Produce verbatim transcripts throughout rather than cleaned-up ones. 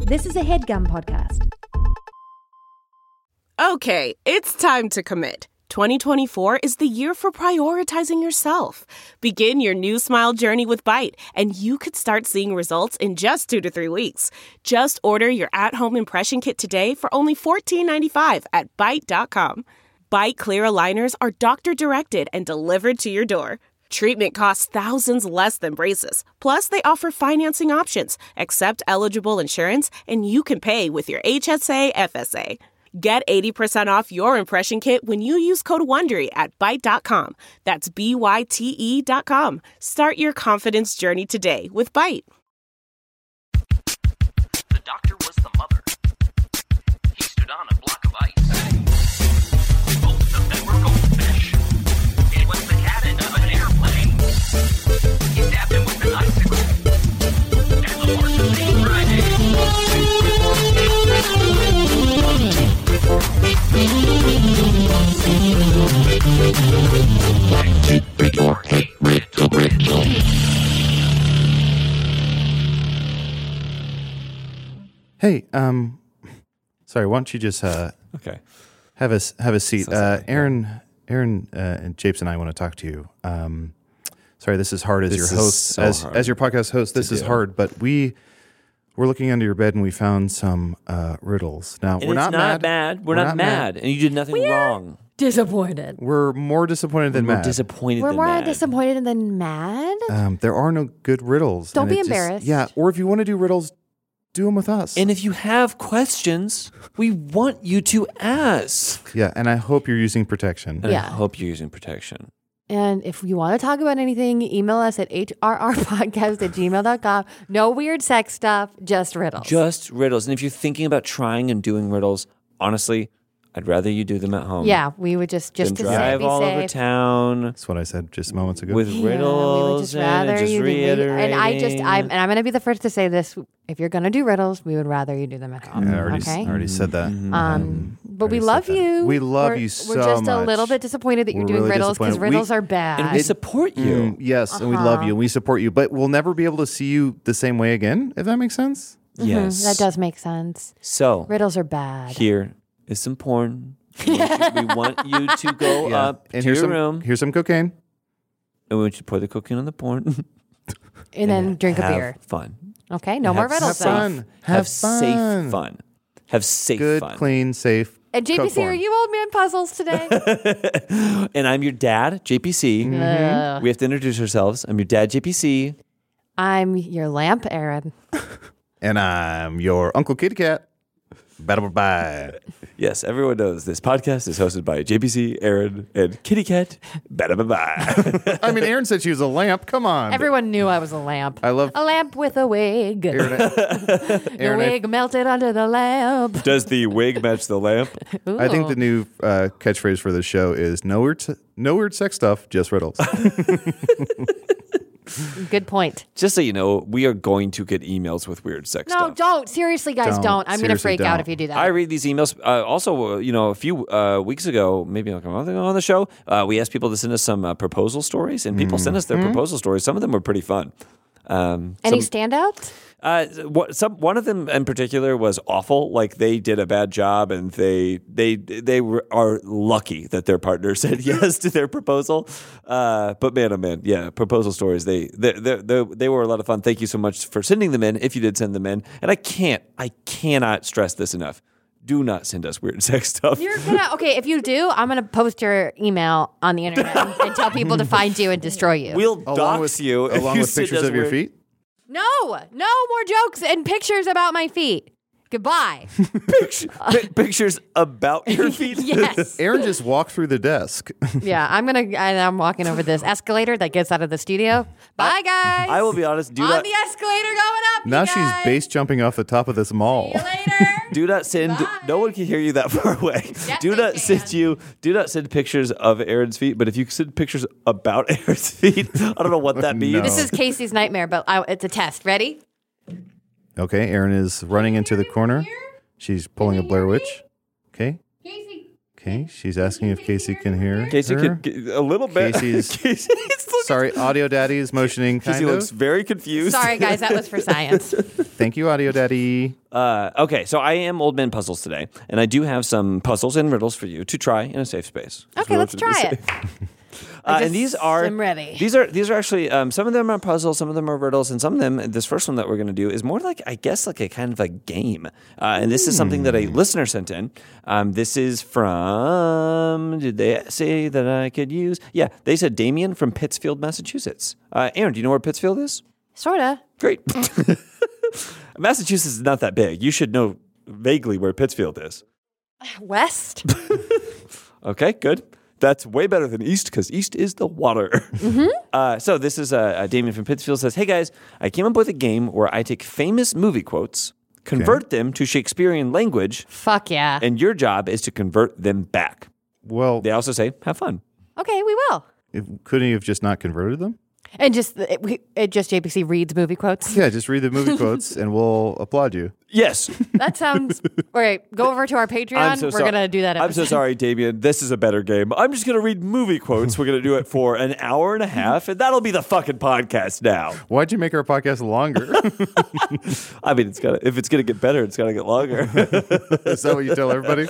This is a HeadGum podcast. Okay, it's time to commit. twenty twenty-four is the year for prioritizing yourself. Begin your new smile journey with Byte, and you could start seeing results in just two to three weeks. Just order your at-home impression kit today for only fourteen ninety-five at byte dot com. Byte clear aligners are doctor-directed and delivered to your door. Treatment costs thousands less than braces. Plus, they offer financing options, accept eligible insurance, and you can pay with your H S A F S A. Get eighty percent off your impression kit when you use code WONDERY at byte dot com. That's B Y T E dot com. Start your confidence journey today with Byte. The doctor was the mother. He stood on a block of ice. Both of them were goldfish. It was the cabin of an airplane. He stabbed him with an icicle. And the horse was named Friday. Hey, um, sorry, why don't you just uh, Okay. have a have a seat? Sounds Uh, like- Aaron, Aaron, uh, and Japes and I want to talk to you. Um, sorry, this is hard as This your is host, so as hard as your podcast host. This to is do. hard, but we we're looking under your bed and we found some uh, riddles. Now And we're it's not, mad. mad. We're, not, mad. And you did nothing wrong. Disappointed. We're more disappointed than We're mad. disappointed We're than more mad. disappointed than mad. um, there are no good riddles. Don't and be it just- embarrassed. Yeah, or if you want to do riddles, do them with us. And if you have questions, we want you to ask. yeah, and I hope you're using protection. And Yeah. I hope you're using protection. And if you want to talk about anything, email us at h r r podcast at gmail dot com. No weird sex stuff, just riddles. Just riddles. And if you're thinking about trying and doing riddles, honestly, I'd rather you do them at home. yeah, we would just just than to say drive be all safe. over town That's what I said just moments ago. with Yeah, we would riddles just and rather just you do- reiterating. And I just, I'm, and I'm going to be the first to say this: if you're going to do riddles, we would rather you do them at home. I already, okay. I already said that. Um, but we already love said that. you. We love We're- you so We're just a much. little bit disappointed that you're We're doing really riddles because disappointed. We- riddles are bad. and we support you. Mm, yes, and we love you, and we support you, but we'll never be able to see you the same way again, if that makes sense. Yes. Mhm, that does make sense. So Riddles are bad. here is some porn. We want you, we want you to go up and to here's your some, room, here's some cocaine. and we want you to pour the cocaine on the porn. And then drink a Have beer. fun. Okay, no more Have riddles. Have fun. then. Have, Have fun. safe fun. Have safe Good, fun. clean, safe. And J P Coke C, are porn. you old man puzzles today? And I'm your dad, J P C. Ugh. We have to introduce ourselves. I'm your dad, J P C. I'm your lamp, Aaron. And I'm your Uncle Kitty Cat. Bye bye. Yes, everyone knows this podcast is hosted by J P C, Aaron, and Kitty Cat. Bye bye bye. I mean, Aaron said she was a lamp. Come on. Everyone knew I was a lamp. I love A lamp with a wig. Aaron. The Aaron, I- wig melted under the lamp. Does the wig match the lamp? I think the Ooh. new uh, catchphrase for the show is no weird, se- no weird sex stuff, just riddles. Good point. Just so you know, we are going to get emails with weird sex No, stuff. don't. Seriously, guys, Don't. don't. I'm going to Seriously, freak out don't. if you do that. I read these emails. Uh, also, uh, you know, a few uh, weeks ago, maybe like a month ago on the show, uh, we asked people to send us some uh, proposal stories, and people sent us their proposal stories. Some of them were pretty fun. Um, Any some- standouts? Uh, what, some one of them in particular was awful. Like they did a bad job, and they they they were, are lucky that their partner said yes to their proposal. Uh, but man, oh man, yeah, proposal stories. They they, they they they were a lot of fun. Thank you so much for sending them in. If you did send them in, and I can't I cannot stress this enough. Do not send us weird sex stuff. You're gonna okay. If you do, I'm gonna post your email on the internet and, and tell people to find you and destroy you. We'll along dox with, you if along you with send pictures us of your weird- feet. no, no more jokes and pictures about my feet. Goodbye. Pi- pictures about your feet. Yes. Aaron just walked through the desk. Yeah, I'm gonna. And I'm walking over this escalator that gets out of the studio. Bye, guys. I will be honest. Do on not the escalator going up. Now you she's guys. base jumping off the top of this mall. See you later. Do not send. Bye. No one can hear you that far away. Yes, do they not can. send you. Do not send pictures of Aaron's feet. But if you send pictures about Aaron's feet, I don't know what that means. No. This is Casey's nightmare, but I, it's a test. Ready? Okay, Aaron is running into the corner. She's pulling a Blair Witch. Okay. Casey. Okay, she's asking if Casey can hear Casey her. could a little bit. Casey's- Casey's looking- Sorry, Audio Daddy is motioning kind Casey of. looks very confused. Sorry, guys, that was for science. Thank you, Audio Daddy. Uh, okay, so I am Old Man Puzzles today, and I do have some puzzles and riddles for you to try in a safe space. Okay, let's try it. Uh, and these are am ready. These are these are actually um, some of them are puzzles, some of them are riddles, and some of them. This first one that we're going to do is more like I guess like a kind of a game. Uh, and this is something that a listener sent in. Um, this is from. Did they say that I could use? Yeah, they said Damien from Pittsfield, Massachusetts. Uh, Aaron, do you know where Pittsfield is? Sorta. Great. Massachusetts is not that big. You should know vaguely where Pittsfield is. West. Okay, good. That's way better than East because East is the water. Mm-hmm. Uh, so this is uh, uh, Damien from Pittsfield says, "Hey guys, I came up with a game where I take famous movie quotes, convert Okay. them to Shakespearean language, Fuck yeah. and your job is to convert them back." Well, They also say, "Have fun." Okay, we will. if, couldn't you have just not converted them? And just it, we, it just J P C reads movie quotes. Yeah, just read the movie quotes and we'll applaud you. Yes. That sounds. All right, go over to our Patreon. I'm so We're sorry. gonna do that. I'm so episode. sorry, Damien. This is a better game. I'm just gonna read movie quotes. We're gonna do it for an hour and a half, and that'll be the fucking podcast now. Why'd you make our podcast longer? I mean, it's gotta. If it's gonna get better, it's gotta get longer. Is that what you tell everybody?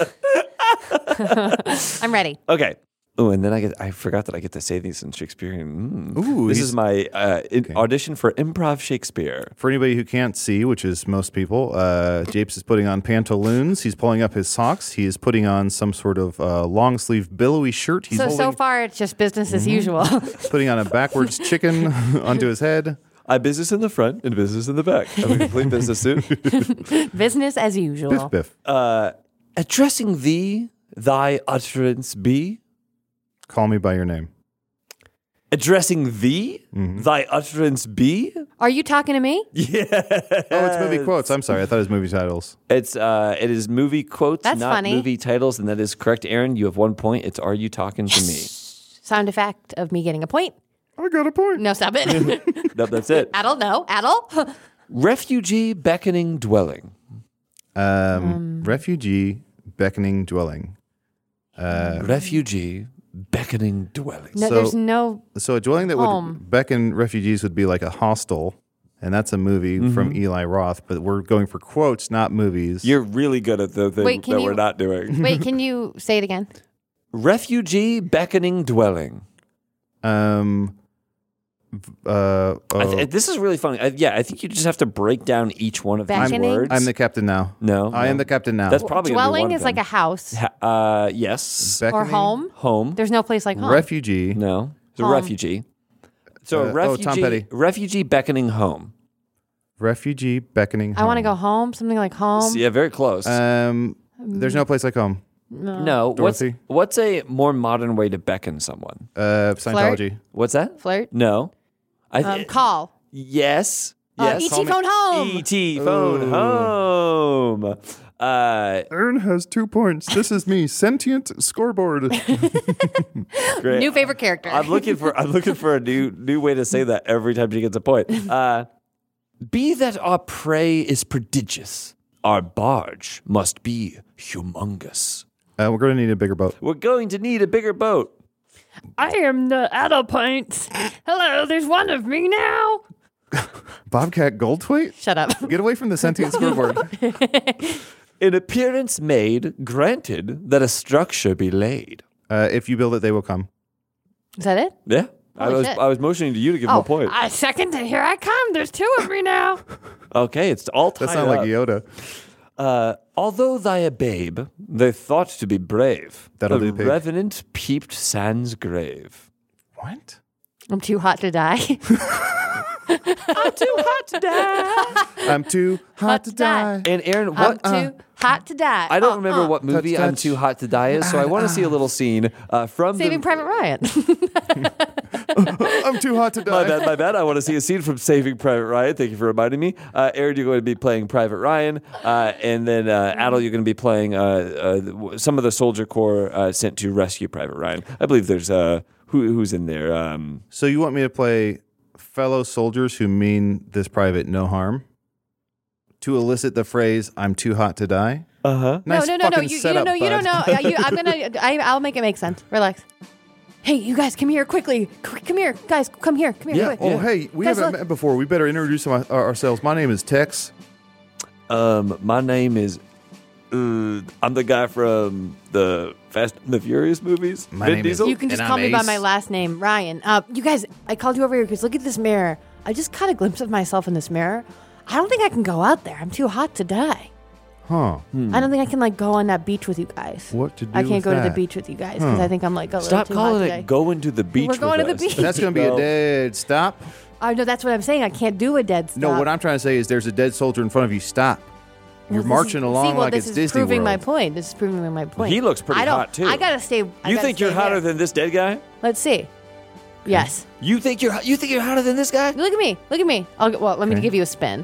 I'm ready. Okay. Oh, and then I get. I forgot that I get to say these in Shakespearean. Mm. Ooh, this he's- is my uh, in- audition for improv Shakespeare. For anybody who can't see, which is most people, uh, Japes is putting on pantaloons. He's pulling up his socks. He is putting on some sort of uh, long sleeve billowy shirt. He's So holding, so far it's just business as usual. putting on a backwards chicken onto his head. I have business in the front and business in the back. I'm a complete business suit. Business as usual. Biff biff. Uh, addressing thee, thy utterance be. Call me by your name. Addressing thee, Mm-hmm. thy utterance be. Are you talking to me? Yeah. Oh, it's movie quotes. I'm sorry. I thought it was movie titles. It's uh, it is movie quotes, That's not funny. movie titles, and that is correct, Aaron. You have one point. It's Are You Talking to Me? Sound effect of me getting a point. I got a point. No, stop it. No, that's it. Adel, no. Adel. Refugee beckoning dwelling. Um, refugee beckoning dwelling. Uh, Refugee beckoning dwelling. No, So- there's no. So a dwelling that Home. would beckon refugees would be like a hostel, and that's a movie Mm-hmm. from Eli Roth. But we're going for quotes, not movies. You're really good at the thing Wait, can that you- we're not doing. Wait, can you say it again? Refugee beckoning dwelling. um, v- uh, I oh, th- this is really funny. I, yeah, I think you just have to break down each one of these Beckoning? words. I'm the captain now. no, I am no. the captain now. That's probably gonna be Dwelling one is of like a them. house Ha- uh, yes. or Beckoning? home. Home. There's no place like home. Refugee. No, it's a Home. refugee. So Uh, a oh, refugee, Tom Petty. refugee beckoning home. Refugee beckoning. I want to home. go home. Something like home. Yeah, very close. Um, there's no place like home. no, what's Dorothy. what's a more modern way to beckon someone? Uh, Scientology. What's that? Flirt. No, I Um, call. yes, Uh, yes. E T phone home. E T phone home. Uh, Aaron has two points. This is me, sentient scoreboard. great. New favorite character. I'm looking for I'm looking for a new new way to say that every time she gets a point. Uh, be that our prey is prodigious, our barge must be humongous. Uh, we're going to need a bigger boat. We're going to need a bigger boat. I am the adult points. Hello, there's one of me now. Bobcat Goldthwait? Shut up. Get away from the sentient scoreboard. In appearance made, granted that a structure be laid. Uh, if you build it, they will come. Is that it? Yeah. I Holy was shit. I was motioning to you to give him Oh, a point. I second. Here I come. There's two of me now. Okay, it's all tied That sounds like up. Yoda. Uh, although thy a babe, they thought to be brave. That'll the do, pig. revenant peeped sans grave. What? I'm too hot to die. I'm too hot to die. I'm too hot to die. And Aaron, I'm what? too hot to die. I don't Uh, remember uh. what movie Touch, I'm touch. Too Hot to Die is, so I want to see a little scene uh, from Saving the. Private Ryan. I'm too hot to My die. bad, my bad. I want to see a scene from Saving Private Ryan. Thank you for reminding me. Uh, Aaron, you're going to be playing Private Ryan, uh, and then uh, Adel, you're going to be playing uh, uh, some of the Soldier Corps uh, sent to rescue Private Ryan. I believe there's uh, who who's in there. Um, So you want me to play fellow soldiers who mean this private no harm to elicit the phrase "I'm too hot to die"? Uh-huh. Nice no, no, no, no. fucking You, you setup, don't know. You don't bud. know. Uh, you, I'm gonna. I, I'll make it make sense. Relax. Hey, you guys, come here quickly. Qu- Come here, guys. Come here. Come here. Yeah. quick. Oh, hey, we Guys, haven't look. met before. We better introduce my, our- ourselves. My name is Tex. Um, my name is. Uh, I'm the guy from the Fast and the Furious movies. My Vin name is- Diesel. You can just And call I'm me by Ace. my last name, Ryan. Uh, you guys, I called you over here because look at this mirror. I just caught a glimpse of myself in this mirror. I don't think I can go out there. I'm too hot to die. Huh. I don't think I can like go on that beach with you guys. What to do I can't with go to the that? beach with you guys because Huh. I think I'm like a little Stop too calling hot it today. going to the beach. We're going with to the us. beach. That's going to be No. a dead stop. Oh no, that's what I'm saying. I can't do a dead stop. No, what I'm trying to say is there's a dead soldier in front of you. Stop. Well, You're this marching is, along see, well, like this it's is Disney proving World. my point. This is proving my point. He looks pretty I don't, hot, too. I gotta stay. I You gotta think you're stay hotter here. than this dead guy? Let's see. Yes. You think you're you think you're hotter than this guy? Look at me. Look at me. I'll, well, let me Okay. give you a spin.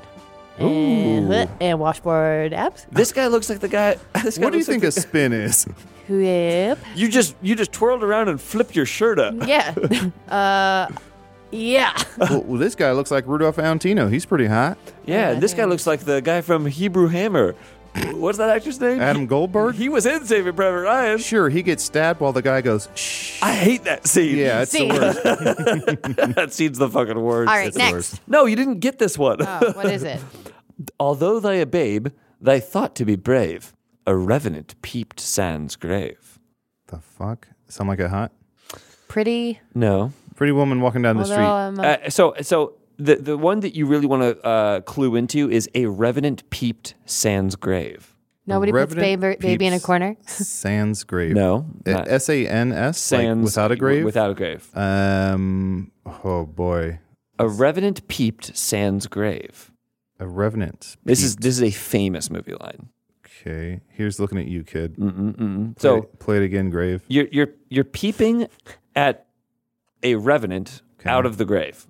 And, and washboard abs. This guy looks like the guy. This guy What do you looks like think a the- spin is? Whip. You just you just twirled around and flipped your shirt up. Yeah. uh, yeah. well, well, this guy looks like Rudolph Valentino. He's pretty hot. Yeah, and this guy looks like the guy from Hebrew Hammer. What's that actor's name? Adam Goldberg? He was in Saving Private Ryan. Sure, he gets stabbed while the guy goes, shh. I hate that scene. Yeah, it's See. the worst. that scene's the fucking worst. All right, It's the next. worst. No, you didn't get this one. Oh, what is it? Although thy a babe, thy thought to be brave, a revenant peeped sans grave. The fuck? Sound like a hot? Pretty. No. Pretty woman walking down the Although street. I'm, uh, Uh, so so the the one that you really want to uh, clue into is a revenant peeped sans grave. nobody puts Revenant baby, baby in a peeps corner. Sans grave. No, not- S A N S? sans Without a grave? Without a grave. Um, oh boy. A revenant peeped sans grave. A revenant. This is Peeped. this is a famous movie line. Okay. Here's looking at you, kid. Mm-mm-mm. Play So it, play it again, grave. you're you're you're peeping at a revenant Okay. out of the grave.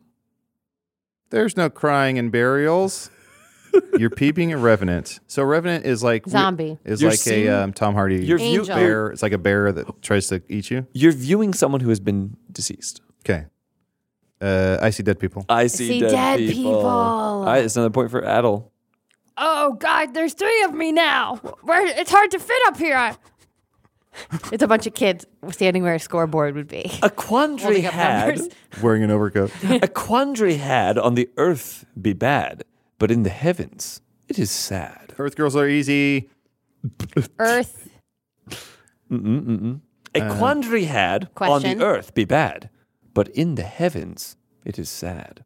There's no crying in burials. You're peeping at revenant. So revenant is like Zombie. Is You're like seeing- a um, Tom Hardy You're view- Angel. bear. It's like a bear that tries to eat you. You're viewing someone who has been deceased. Okay. Uh, I see dead people. I see, See dead, dead people. people. All right, it's another point for Adel. Oh God, there's three of me now. Where it's hard to fit up here. It's a bunch of kids standing where a scoreboard would be. A quandary Holding up had numbers. Wearing an overcoat. a quandary had on the earth be bad, but in the heavens it is sad. Earth girls are easy. Earth. A quandary had on Question. the earth be bad, but in the heavens it is sad.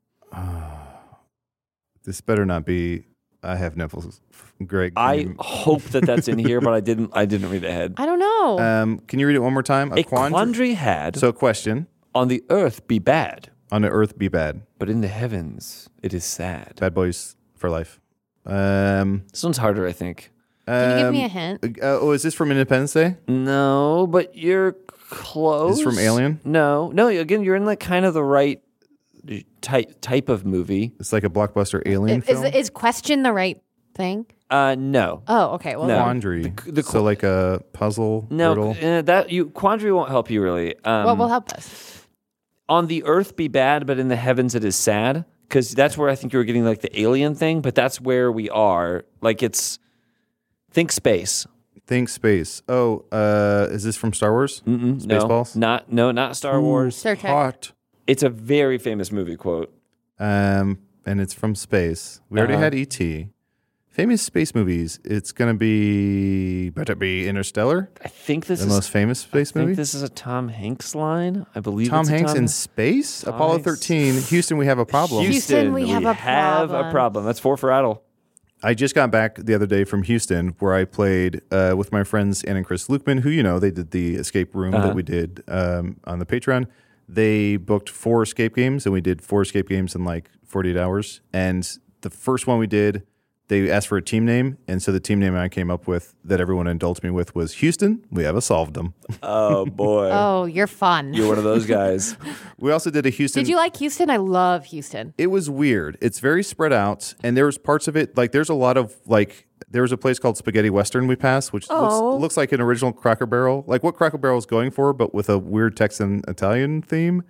This better not be. I have nipples. Greg. can I you- hope that that's in here, but I didn't. I didn't read ahead. I don't know. Um, can you read it one more time? A quandary had So, question on the earth be bad, on the earth be bad. but in the heavens it is sad. Bad boys for life. Um, This one's harder, I think. Can you give me a um, hint? Uh, oh, is this from Independence Day? No, but you're close. Is this from Alien? No, no. Again, you're in like kind of the right type type of movie. It's like a blockbuster alien Is, film. is question the right thing? Uh, no, Oh, okay. Well, No. then- Quandary. The- the so like a puzzle no. riddle. Uh, that you quandary won't help you really. Um, what will help us? on the earth be bad, but in the heavens it is sad. Because that's where I think you were getting like the alien thing, but that's where we are. Like it's think space. Think space. Oh, uh, is this from Star Wars? Mm-mm, no, Spaceballs? not no, not Star Wars. Star Trek. Hot. It's a very famous movie quote. Um, and it's from space. We already Uh-huh. had E T. Famous space movies. It's gonna be better be Interstellar, I think this the is most famous space I think movie. this is a Tom Hanks line. I believe Tom it's a Hanks Tom in space. Tom Apollo Hanks. thirteen. Houston, we have a problem. Houston, we have a have problem. a problem. That's four for Adel. I just got back the other day from Houston, where I played uh, with my friends Ann and Chris Lukeman, who you know they did the escape room Uh-huh. that we did um, on the Patreon. They booked four escape games, and we did four escape games in like forty-eight hours. And the first one we did, they asked for a team name, and so the team name I came up with that everyone indulged me with was Houston. We have a solved them. Oh boy, Oh, you're fun. you're one of those guys. We also did a Houston. Did you like Houston? I love Houston. It was weird. It's very spread out, and there's parts of it like there's a lot of like there was a place called Spaghetti Western we passed, which Oh. looks, looks like an original Cracker Barrel, like what Cracker Barrel is going for, but with a weird Texan Italian theme.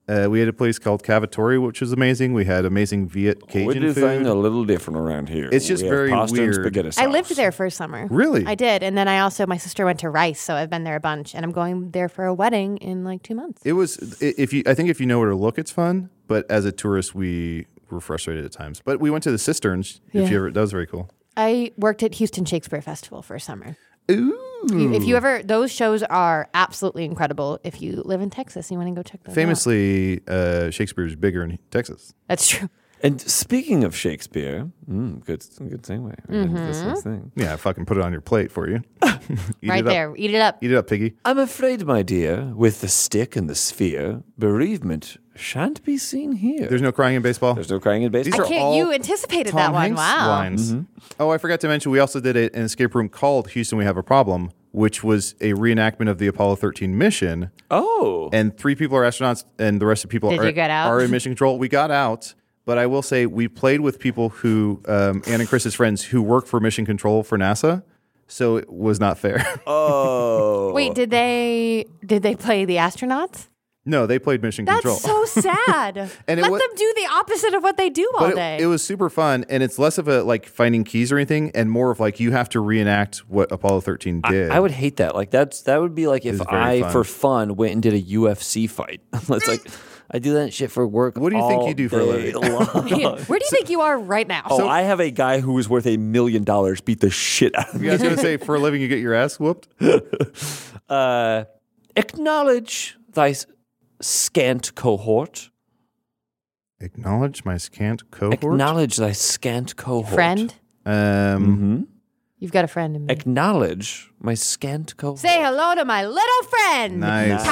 Uh, we had a place called Cavatori, which was amazing. We had amazing Viet Cajun we do food. things a little different around here. It's just We have very pasta and weird. spaghetti I sauce. lived there for a summer. Really? I did. And then I also, my sister went to Rice, so I've been there a bunch. And I'm going there for a wedding in like two months. It was i- if you. I think if you know where to look, it's fun. But as a tourist, we were frustrated at times. But we went to the Cisterns. Yeah. If you ever, that was very cool. I worked at Houston Shakespeare Festival for a summer. Ooh. You- If you ever, those shows are absolutely incredible. If you live in Texas, you want to go check those out. Famously, uh, Shakespeare's bigger in Texas. That's true. And speaking of Shakespeare, mm, good, good segue. Mm-hmm. This next thing. Yeah, I fucking put it on your plate for you. Eat Right it up. there. Eat it up. Eat it up, piggy. I'm afraid, my dear, with the stick and the sphere, bereavement shan't be seen here. There's no crying in baseball. There's no crying in These baseball. I are can't, all you anticipated Tom that one. Hanks Wow. lines. Oh, I forgot to mention, we also did a, an escape room called Houston, We Have a Problem, which was a reenactment of the Apollo thirteen mission. Oh. And three people are astronauts, and the rest of the people Did are, you get out? are in mission control. We got out, but I will say we played with people who, um, Ann and Chris's friends, who work for mission control for NASA. So it was not fair. Oh. Wait, did they did they play the astronauts? No, they played mission That's control. so sad. And it Let wa- them do the opposite of what they do all But day. it, it was super fun, and it's less of a like finding keys or anything, and more of like you have to reenact what Apollo thirteen did. I would hate that. Like that's that would be like if It's very I, fun. for fun, went and did a U F C fight. It's like I do that shit for work. What do you think all you do for a day living? long. Where do you think you are right now? Oh, I have a guy who is worth a million dollars beat the shit out of me. You guys gonna say for a living you get your ass whooped? Uh, acknowledge thy s- scant cohort. Acknowledge my scant cohort. Acknowledge thy scant cohort. Friend, Um, you've got a friend in me. Acknowledge my scant cohort. Say hello to my little friend. Nice.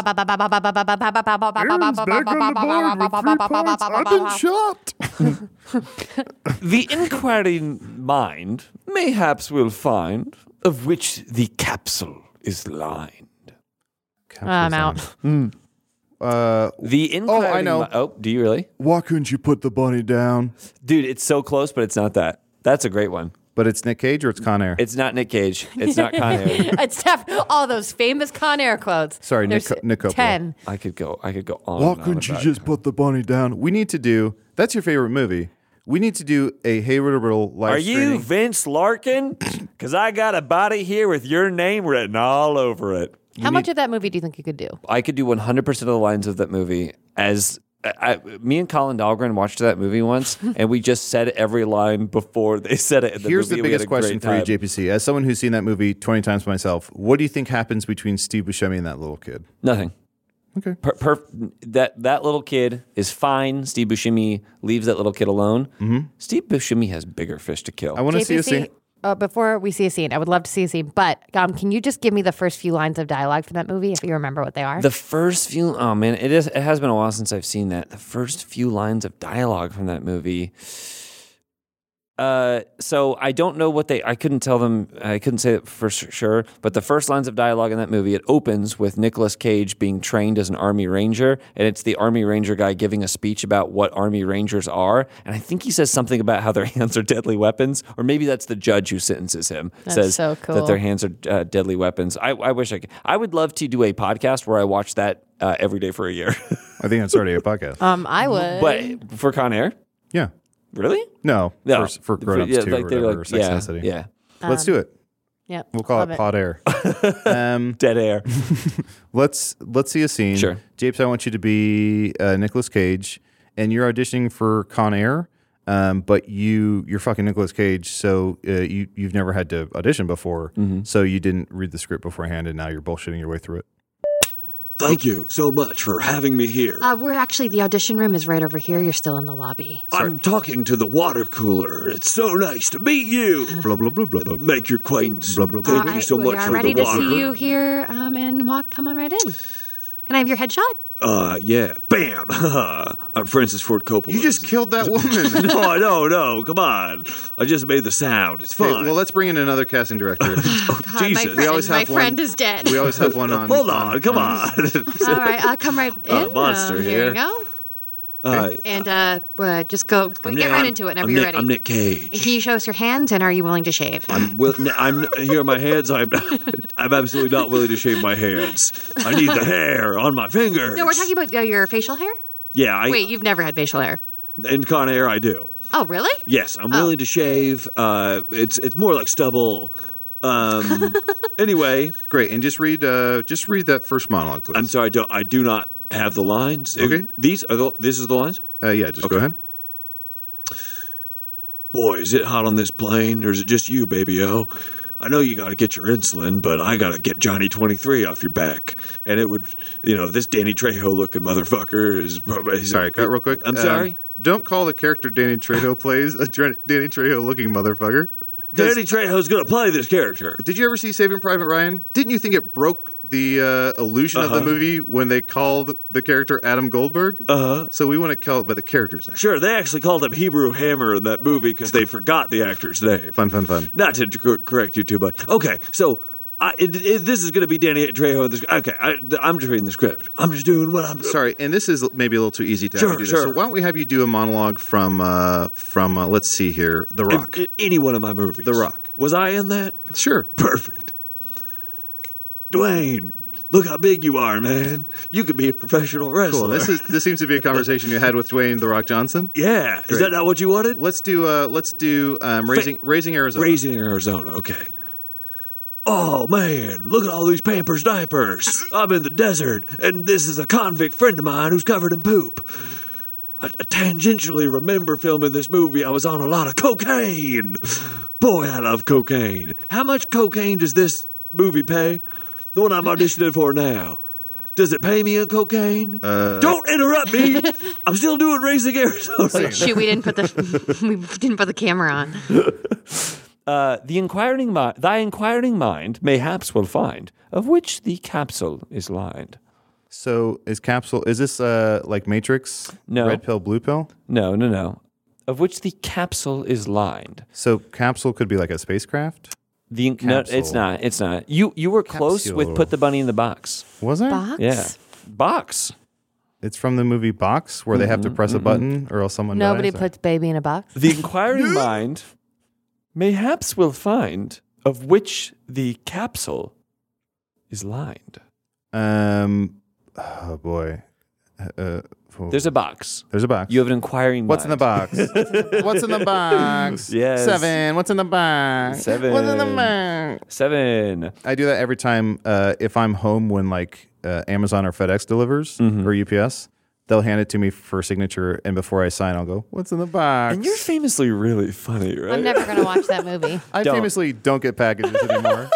shot. The inquiring mind mayhaps will find of which the capsule is lined. I'm out. Uh, The inquiring know. mi- oh, do you really? why couldn't you put the bunny down? Dude, it's so close, but it's not that. That's a great one. But it's Nick Cage or it's Con Air? It's not Nick Cage. It's not Con Air. It's def- all those famous Con Air quotes. Sorry, Nick There's Co- Nick Coppola. ten. I could go. I could go on. Why and on couldn't you about just it. put the bunny down? We need to do. That's your favorite movie. We need to do a Hey Riddle Riddle live Are you streaming. Vince Larkin? Because I got a body here with your name written all over it. How much of that movie do you think you could do? I could do one hundred percent of the lines of that movie as. I, me and Colin Dahlgren watched that movie once, and we just said every line before they said it in the Here's movie. the We had biggest a great question for you, time. J P C. As someone who's seen that movie twenty times myself, what do you think happens between Steve Buscemi and that little kid? Nothing. Okay. Per, per, that that little kid is fine. Steve Buscemi leaves that little kid alone. Mm-hmm. Steve Buscemi has bigger fish to kill. I want to see a scene. Uh, before we see a scene, I would love to see a scene. But um, can you just give me the first few lines of dialogue from that movie, if you remember what they are? The first few, oh man, it is. It has been a while since I've seen that. The first few lines of dialogue from that movie. Uh, so I don't know what they. I couldn't tell them. I couldn't say it for s- sure. But the first lines of dialogue in that movie, it opens with Nicolas Cage being trained as an Army Ranger, and it's the Army Ranger guy giving a speech about what Army Rangers are. And I think he says something about how their hands are deadly weapons, or maybe that's the judge who sentences him. That's says so that cool. their hands are uh, deadly weapons. I, I wish I could. I would love to do a podcast where I watch that uh, every day for a year. I think that's already a podcast. um, I would. But for Con Air, yeah. really? No. No, For, for grown ups yeah, too, like or they're whatever, like- Sex yeah, and the City. yeah. Let's do it. yeah, We'll call love it Pod Air. um, Dead air. let's let's see a scene. Sure. Japes, I want you to be uh, Nicolas Cage, and you're auditioning for Con Air. Um, but you you're fucking Nicolas Cage, so uh, you you've never had to audition before, Mm-hmm. so you didn't read the script beforehand, and now you're bullshitting your way through it. Thank you so much for having me here. Uh, we're actually, the audition room is right over here. You're still in the lobby. I'm talking to the water cooler. It's so nice to meet you. Blah, blah, blah, blah, blah. Make your acquaintance. Blah, blah, blah. Thank you so we much are for ready the to water. see you here, um, and walk. Come on right in. Can I have your headshot? Uh, yeah. Bam. I'm Francis Ford Coppola. You just killed that woman. No, no, no. Come on. I just made the sound. It's Okay, fine. well, let's bring in another casting director. oh, Uh, Jesus. my friend, We always my have one- friend is dead. we always have one on. Hold on. Come on. All right, uh, come right in. Uh, monster Um, here here. you go. Uh, And uh, uh, just go, go I'm get Nick- right I'm- into it whenever I'm you're Nick- ready. I'm Nick And Cage. can you show us your hands, and are you willing to shave? I'm, will, I'm here are my hands. I'm, I'm absolutely not willing to shave my hands. I need the hair on my fingers. No, we're talking about uh, your facial hair? Yeah, I, Wait, you've never had facial hair. in Con Air I do. Oh, really? Yes, I'm Oh. willing to shave. Uh, it's it's more like stubble. Um, anyway, Great. And just read uh, just read that first monologue, please. I'm sorry. I don't, I do not have the lines. Okay. These are the. This is the lines. Uh, yeah, just go Okay. ahead. Boy, is it hot on this plane, or is it just you, baby-o? I know you got to get your insulin, but I got to get Johnny twenty-three off your back. And it would, you know, this Danny Trejo-looking motherfucker is probably... he's- Sorry, cut real quick. I'm Um, sorry? Don't call the character Danny Trejo plays a Dr- Danny Trejo looking motherfucker. 'Cause- Danny Trejo's going to play this character. Did you ever see Saving Private Ryan? Didn't you think it broke the uh, illusion of the Uh-huh. movie when they called the character Adam Goldberg? Uh-huh. So we want to call it by the character's name. Sure, they actually called him Hebrew Hammer in that movie because they forgot the actor's name. Fun, fun, fun. Not to cor- correct you too much. Okay, so I, it, it, this is going to be Danny Trejo. in This, okay, I, I'm just reading the script. I'm just doing what I'm. Sorry, and this is maybe a little too easy to have Sure, you do this. sure. So why don't we have you do a monologue from uh, from uh, let's see here, The Rock. In- in any one of my movies. The Rock. Was I in that? Sure. Perfect. Dwayne, look how big you are, man. You could be a professional wrestler. Cool. This is this seems to be a conversation you had with Dwayne The Rock Johnson. yeah. Is Great. that not what you wanted? Let's do uh, let's do um, raising raising Arizona. Raising Arizona. Okay. Oh man, look at all these Pampers diapers. I'm in the desert, and this is a convict friend of mine who's covered in poop. I, I tangentially remember filming this movie. I was on a lot of cocaine. Boy, I love cocaine. How much cocaine does this movie pay? The one I'm auditioning for now. Does it pay me in cocaine? Uh, Don't interrupt me. I'm still doing Raising Arizona. Shoot, we didn't put the we didn't put the camera on. Uh, the inquiring mind, thy inquiring mind, mayhaps will find of which the capsule is lined. So is capsule? Is this uh, like Matrix? No. Red pill, blue pill. No, no, no. Of which the capsule is lined. So capsule could be like a spacecraft. The no, it's Capsule. not. It's not. You you were close with Capsule. put the bunny in the box. Was it? Box? Yeah, box. It's from the movie Box, where they have to press a button or else someone Nobody dies. puts baby in a box. The inquiring mind, mayhaps will find of which the capsule is lined. Um. Oh boy. Uh, uh, oh. There's a box. There's a box. You have an inquiring What's in the mind. box? What's in the box? Yes. Seven. What's in the box? Seven. What's in the box? Seven. I do that every time uh, if I'm home when like uh, Amazon or FedEx delivers Mm-hmm. or U P S. They'll hand it to me for signature, and before I sign, I'll go, "What's in the box?" And you're famously really funny, right? I'm never going to watch that movie. I Don't. famously don't get packages anymore.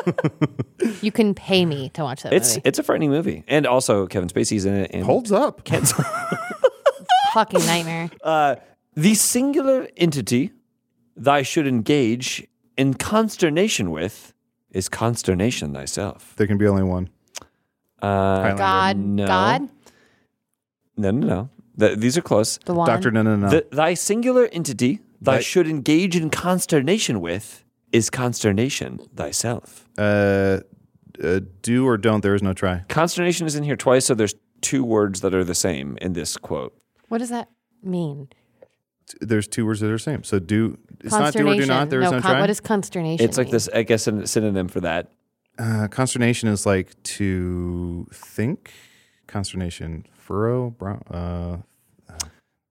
You can pay me to watch that It's movie. it's a frightening movie, and also Kevin Spacey's in it. And Holds up. Kent's- Fucking nightmare. uh, the singular entity thy should engage in consternation with is consternation thyself. There can be only one. Uh, Highlander. God, no. God, no, no, no. Th- these are close. the one. Doctor, no, no, no. The, thy singular entity thy Thy- should engage in consternation with is consternation thyself. uh, uh, do or don't. There is no try. Consternation is in here twice, so there's two words that are the same in this quote. What does that mean? There's two words that are the same. So do. It's not do or do not. There is no, con- try. What is consternation? It's like mean? this, I guess, a synonym for that. Uh, consternation is like to think. Consternation. Furrow. Brown. Uh, uh,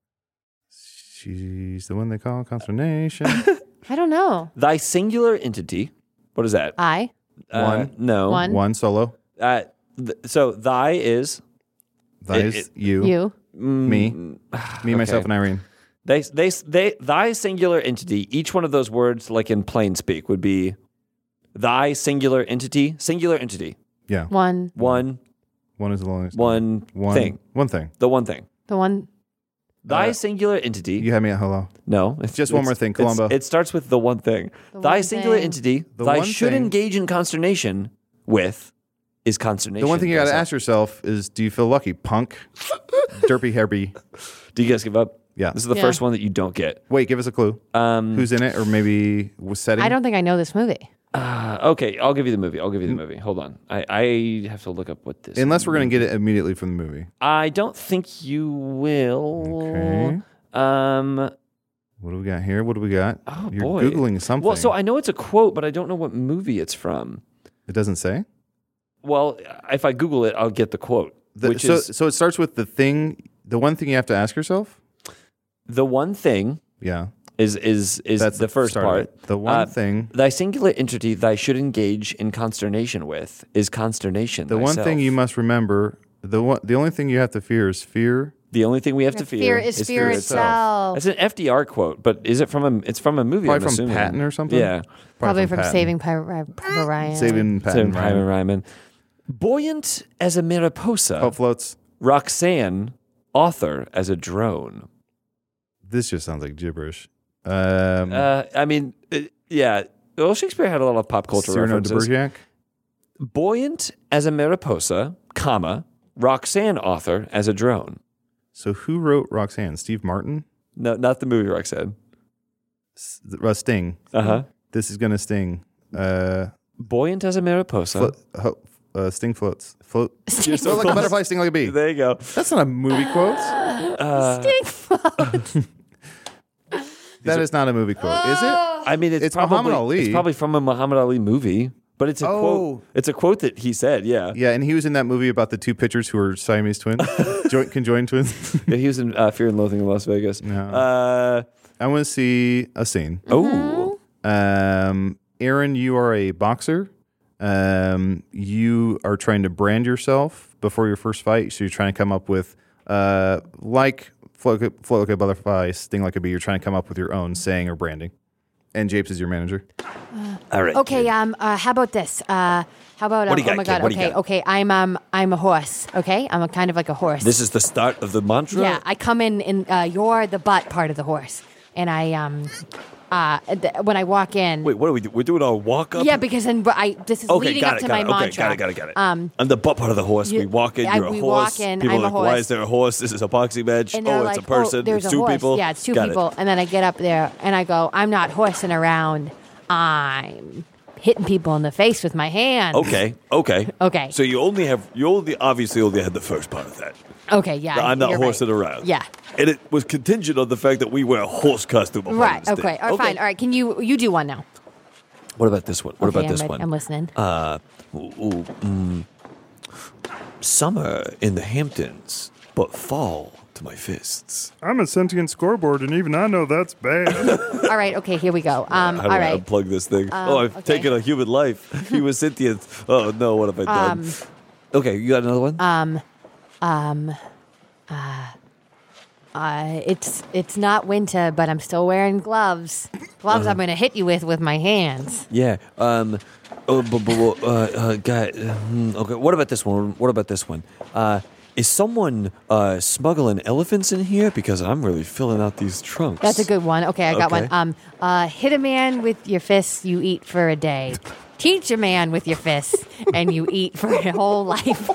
she's the one they call consternation. I don't know. Thy singular entity. What is that? I Uh, One. no. One. One solo. Uh, th- so thy is That It- is it- you. you Me. Me, myself, Okay. and Irene. they they they thy singular entity. Each one of those words, like in plain speak, would be thy singular entity. Singular entity. Yeah. one One One is the longest. one, One thing. One thing. The one thing. the one. Thy Uh, singular entity. You had me at hello. No, it's Just one more it's- thing, it's- Columbo. It starts with the one thing. The Thy one singular thing. entity. The thy one should thing- engage in consternation with is consternation. The one thing you got to thyself. ask yourself is, do you feel lucky, punk? Derpy Herbie. Do you guys give up? Yeah. This is the Yeah. first one that you don't get. Wait, give us a clue. Um, Who's in it, or maybe was setting? I don't think I know this movie. Uh, okay, I'll give you the movie. I'll give you the movie. Hold on. I, I have to look up what this. Unless we're going movie- to get it immediately from the movie. I don't think you will. Okay. Um. What do we got here? What do we got? Oh You're boy. Googling something. Well, so I know it's a quote, but I don't know what movie it's from. It doesn't say? Well, if I Google it, I'll get the quote. The, which so, is so it starts with the thing, the one thing you have to ask yourself? the one thing Yeah. is is is That's the first start of part. it. The one Uh, thing. Thy singular entity thy should engage in consternation with is consternation. The one thyself. thing you must remember, the one, the only thing you have to fear is fear. The only thing we have to fear, Fear is fear itself. That's an F D R quote, but is it from a? It's from a movie. Probably I'm from assuming. Patton or something? Yeah, Probably from Patton. Saving Private Ryan. Saving Patton. Saving Private Ryan. Ryan. Buoyant as a mariposa, Oh, floats. Roxanne, author as a drone. This just sounds like gibberish. Um, Uh, I mean, uh, yeah. Well, Shakespeare had a lot of pop culture Cyrano de references. Bergerac. Buoyant as a mariposa, comma, Roxanne, author as a drone. So who wrote Roxanne? Steve Martin? No, not the movie Roxanne. S- uh, Sting. Uh huh. This is gonna sting. Uh, Buoyant as a mariposa. float, ho, uh, Sting floats. Float. You're Float like a butterfly, sting like a bee. There you go. That's not a movie quote. Sting float. That is not a movie quote, is it? I mean, it's, It's probably Muhammad Ali. it's probably from a Muhammad Ali movie, but it's a Oh. quote. It's a quote that he said. Yeah, Yeah, and he was in that movie about the two pitchers who are Siamese twins, joint conjoined twins. Yeah, he was in uh, Fear and Loathing in Las Vegas. No. Uh, I want to see a scene. oh, Um, Aaron, you are a boxer. Um, you are trying to brand yourself before your first fight, so you're trying to come up with, uh, like float, float like a butterfly, sting like a bee. You're trying to come up with your own saying or branding. And Japes is your manager. all right. Okay, um, uh, how about this? Uh, how about um, do you got, oh my kid? god, What do you okay, got? okay, I'm um I'm a horse, okay? I'm a kind of like a horse. This is the start of the mantra. Yeah, I come in and uh, you're the butt part of the horse. And I um uh th- when I walk in Wait, what are we doing? We're doing our walk up. Yeah, because then I this is Okay, leading got up it, to got my it. Okay, mantra. got it, got it, got it. Um I'm the butt part of the horse. you- we walk in. I- You're a we horse. walk in, People I'm are a like, why horse. is there a horse? This is a boxing match. and Oh, they're it's like, a person. Oh, there's it's a two horse. people. Yeah, it's two Got it. people. And then I get up there and I go, I'm not horsing around. I'm hitting people in the face with my hand. Okay, okay, Okay. So you only have you only obviously only had the first part of that. Okay, yeah. I'm not you're horsing right. around. Yeah. and it was contingent on the fact that we wear a horse costume. on Right. stage. Okay. All right, fine. All right. Can you you do one now? What about this one? What Okay, about this I'm, ready. one? I'm listening. Uh, ooh, ooh, mm, summer in the Hamptons, but fall to my fists. I'm a sentient scoreboard, and even I know that's bad. All right. Okay. Here we go. Um. How All do I right. unplug this thing? oh, I've okay. taken a human life. He was sentient. Oh no, what have I done? Um, okay, you got another one? Um. Um. Uh. Uh, it's it's not winter, but I'm still wearing gloves. Gloves Uh-huh. I'm going to hit you with with my hands. yeah. Um. Oh, but, but, uh, uh, guy. uh, hmm, okay. What about this one? What about this one? Uh, is someone uh, smuggling elephants in here? Because I'm really filling out these trunks. That's a good one. Okay, I got Okay. one. Um. Uh. Hit a man with your fists, you eat for a day. Teach a man with your fists, and you eat for your whole life.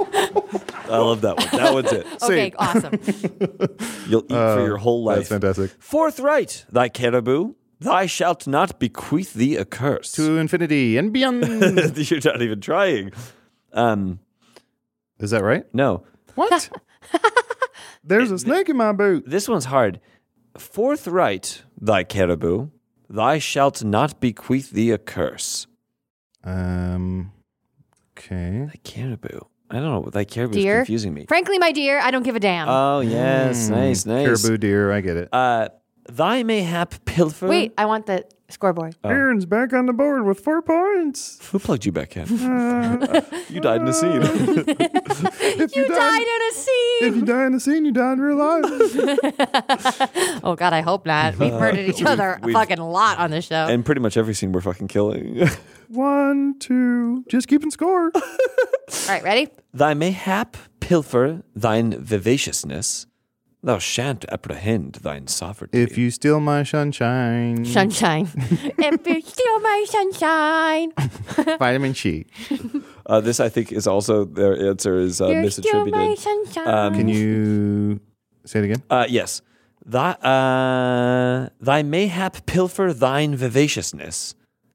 I love that one. That one's it. Okay, awesome. You'll eat for your whole life. That's fantastic. Forthright, thy caribou, thou shalt not bequeath thee a curse. To infinity and beyond. You're not even trying. Um, Is that right? no, What? There's a snake in my boot. this one's hard. Forthright, thy caribou, thou shalt not bequeath thee a curse. Um. Okay. Thy caribou. I don't know. Thy caribou is Dear. confusing me. Frankly, my dear, I don't give a damn. Oh yes, nice, nice. Caribou deer. I get it. Uh, thy mayhap pilfer. Wait, I want the scoreboard. Oh. Aaron's back on the board with four points. Who plugged you back in? Uh, You died in the scene. if You died in a If scene. you die in the scene, you die in real life. Oh God, I hope not. We've murdered each other a we've- fucking lot on this show. And pretty much every scene we're fucking killing. One, two, just keeping score. All right, ready? Thy mayhap pilfer thine vivaciousness, thou shan't apprehend thine sovereignty. If you steal my sunshine, Sunshine. If you steal my sunshine, vitamin C. uh, this, I think, is also their answer is uh, you steal my misattributed. sunshine. Um, Can you say it again? Uh, yes. Thy, uh, thy mayhap pilfer thine vivaciousness,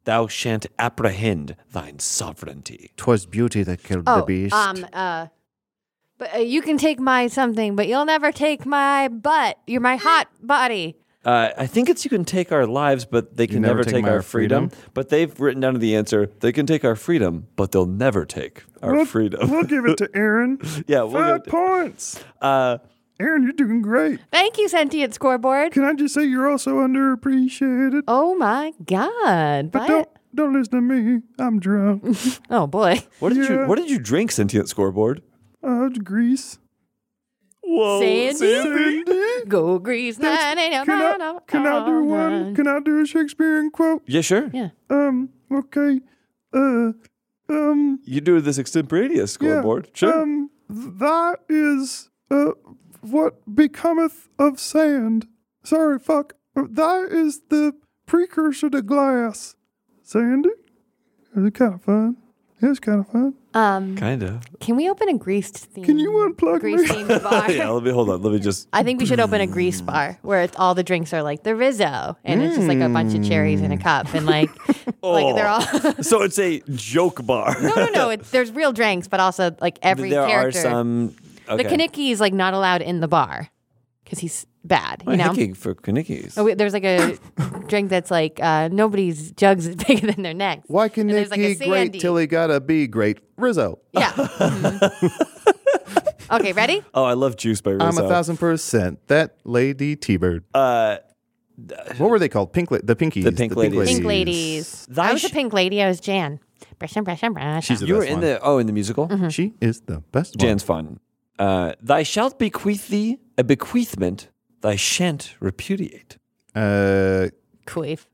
thou shan't apprehend thine sovereignty. 'Twas beauty that killed the Oh, beast. um, uh, but uh, you can take my something, but you'll never take my butt. You're my hot body. Uh, I think it's you can take our lives, but they can never never, take take my our freedom. freedom? But they've written down the answer. They can take our freedom, but they'll never take our We'll, freedom. we'll give it to Aaron. Yeah, we'll Five give it- points. Uh, Aaron, you're doing great. Thank you, sentient scoreboard. Can I just say you're also underappreciated? Oh my God! But What? don't don't listen to me. I'm drunk. Oh boy! what did you Yeah. What did you drink, sentient scoreboard? Uh, grease. Whoa, Sandy? Go grease. Can I, can I do one? Can I do a Shakespearean quote? Yeah, sure. Yeah. Um, okay. Uh, um, You do this extemporaneous scoreboard. yeah. Sure. Um, that is, uh, what becometh of sand. Sorry, fuck. Uh, That is the precursor to glass. Sandy? It was kind of fun. It was kind of fun. Um, kind of. can we open a greased theme? Can you unplug grease me? themed bar? Yeah. Let me hold on. Let me just. I think we should open a grease bar where it's all the drinks are like the Rizzo, and it's just like a bunch of cherries in a cup, and like, like they're all. So it's a joke bar. no, no, no. It's, there's real drinks, but also like every there character. are some. Okay. The Kanicki is like not allowed in the bar because he's bad. You I'm know. hicking for Kanicki's. Oh, wait, there's like a drink that's like uh, nobody's jugs is bigger than their necks. Why can And there's, Nicky like, a great Sandy. till he gotta be great? Rizzo. Yeah. Mhm. Okay, ready? Oh, I love Juice by Rizzo. I'm a thousand percent that lady T-Bird. Uh, What were they called? Pink, la- the Pinkies. The Pink Ladies. Pink ladies. Thy I was a sh- pink lady. I was Jan. Brush and brush and brush. She's the you were best in one. the oh in the musical. She is the best Jan's fun. Uh, thy shalt bequeath thee a bequeathment. Thy shan't repudiate. one. Uh, Queef.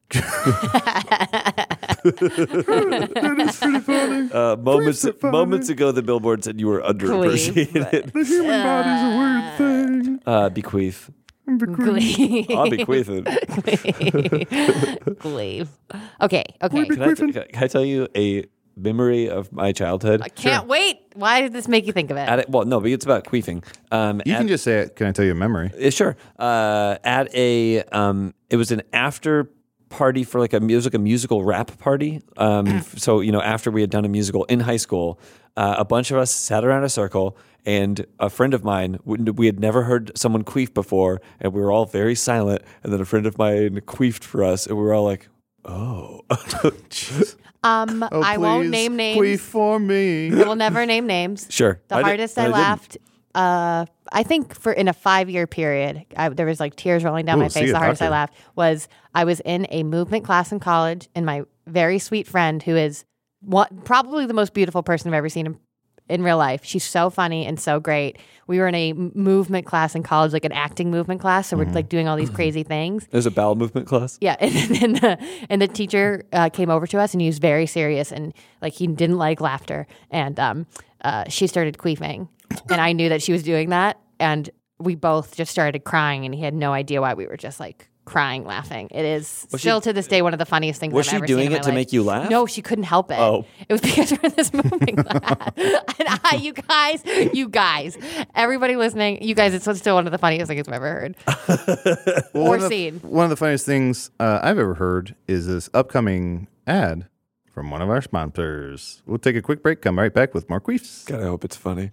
That is pretty funny. Uh, moments are funny. moments ago, the billboard said you were underappreciated. The human body's a weird thing. uh, bequeath. Glee. I'll bequeath it. Glee. Okay, okay. Can I, t- can I tell you a memory of my childhood? I can't wait. Why did this make you think of it? At a, well, no, but it's about queefing. Um, you at- can just say it. Can I tell you a memory? Uh, sure. Uh, at a, um, it was an after party for like a music, a musical rap party. Um, f- so you know, after we had done a musical in high school, uh, a bunch of us sat around a circle, and a friend of mine, we we had never heard someone queef before, and we were all very silent. And then a friend of mine queefed for us, and we were all like, "Oh." Um, Oh, I won't please, name names. Queef for me. I will never name names. Sure. The I did- hardest but I, I didn't. laughed, uh, I think for in a five year period, I, there was like tears rolling down Ooh, my see face. a The hardest I doctor. laughed was I was in a movement class in college, and my very sweet friend, who is one, probably the most beautiful person I've ever seen in, in real life. She's so funny and so great. We were in a m- movement class in college, like an acting movement class. So we're like doing all these crazy things. There's a bowel movement class. Yeah, and then the, and the teacher uh, came over to us, and he was very serious, and like he didn't like laughter, and um, uh, she started queefing, and I knew that she was doing that, and we both just started crying, and he had no idea why we were just like crying, laughing. It is Was she- still to this day one of the funniest things Was I've she ever seen doing in my it to life. make you laugh? No, she couldn't help it. Oh. It was because we're in this movement class. And I, you guys, you guys, everybody listening, you guys, it's still one of the funniest things I've ever heard. Well, Or one of the- seen. One of the funniest things uh, I've ever heard is this upcoming ad from one of our sponsors. We'll take a quick break. Come right back with more queefs. God, I hope it's funny.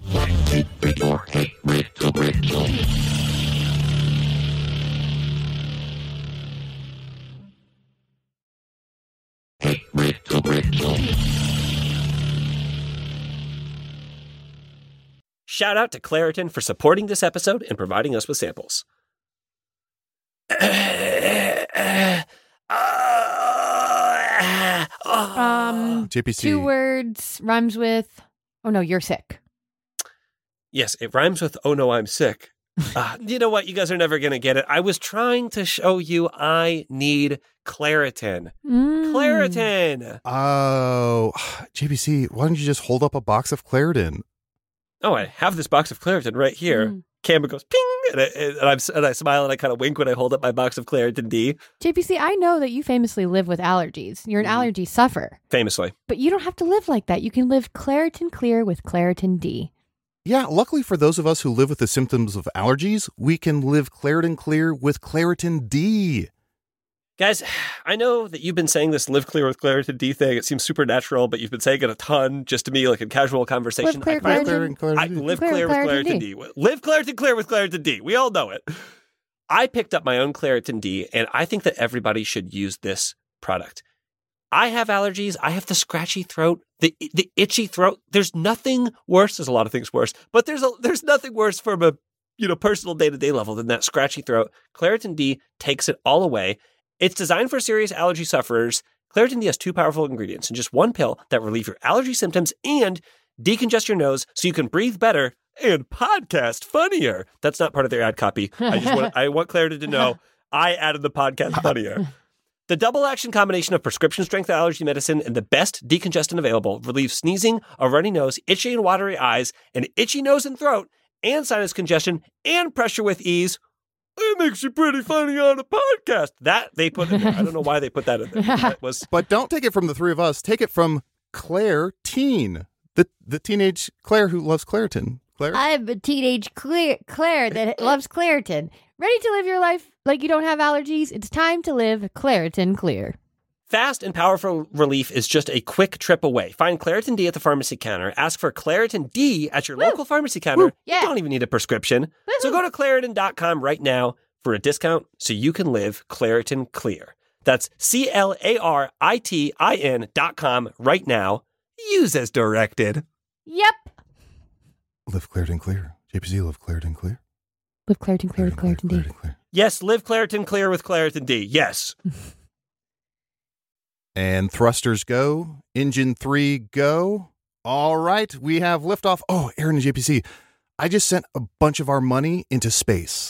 Shout out to Claritin for supporting this episode and providing us with samples. Um, J P C. two words rhymes with. Oh no, you're sick. Yes, it rhymes with "Oh no, I'm sick." Uh, you know what? You guys are never going to get it. I was trying to show you I need Claritin. Mm. Claritin! Oh, J P C, why don't you just hold up a box of Claritin? Oh, I have this box of Claritin right here. Mm. Camera goes ping, and I, and, I'm, and I smile and I kind of wink when I hold up my box of Claritin D. J P C, I know that you famously live with allergies. You're an Mhm. allergy sufferer, Famously. but you don't have to live like that. You can live Claritin Clear with Claritin D. Yeah, luckily for those of us who live with the symptoms of allergies, we can live Claritin Clear with Claritin D. Guys, I know that you've been saying this live clear with Claritin D thing. It seems supernatural, but you've been saying it a ton just to me, like in casual conversation. Live clear, I- Claritin. Clear and Claritin I D. live Clear clear, with with Claritin Claritin D. D. Live Claritin clear with Claritin D. We all know it. I picked up my own Claritin D, and I think that everybody should use this product. I have allergies. I have the scratchy throat, the the itchy throat. There's nothing worse. There's a lot of things worse, but there's a, there's nothing worse from a you know personal day to day level than that scratchy throat. Claritin D takes it all away. It's designed for serious allergy sufferers. Claritin D has two powerful ingredients in just one pill that relieve your allergy symptoms and decongest your nose so you can breathe better and podcast funnier. That's not part of their ad copy. I just want I want Claritin to know I added the podcast funnier. The double action combination of prescription strength allergy medicine and the best decongestant available relieves sneezing, a runny nose, itchy and watery eyes, an itchy nose and throat, and sinus congestion and pressure with ease. It makes you pretty funny on a podcast. That they put in there. I don't know why they put that in there. That was But don't take it from the three of us. Take it from Claire Teen, the the teenage Claire who loves Claritin. Claire? I'm a teenage Claire, Claire that loves Claritin. Ready to live your life like you don't have allergies? It's time to live Claritin Clear. fast and powerful relief is just a quick trip away. Find Claritin D at the pharmacy counter. Ask for Claritin D at your Woo. local pharmacy counter. Woo. Yeah. You don't even need a prescription. So go to Claritin dot com right now for a discount so you can live Claritin Clear. That's C L A R I T I N dot com right now. Use as directed. Yep. Live Claritin Clear. J P Z, live Claritin Clear. Live Claritin Clear with Claritin D. Clear. Yes, live Claritin Clear with Claritin D. Yes. And thrusters go. Engine three go. All right, we have liftoff. Oh, Aaron and J P C, I just sent a bunch of our money into space.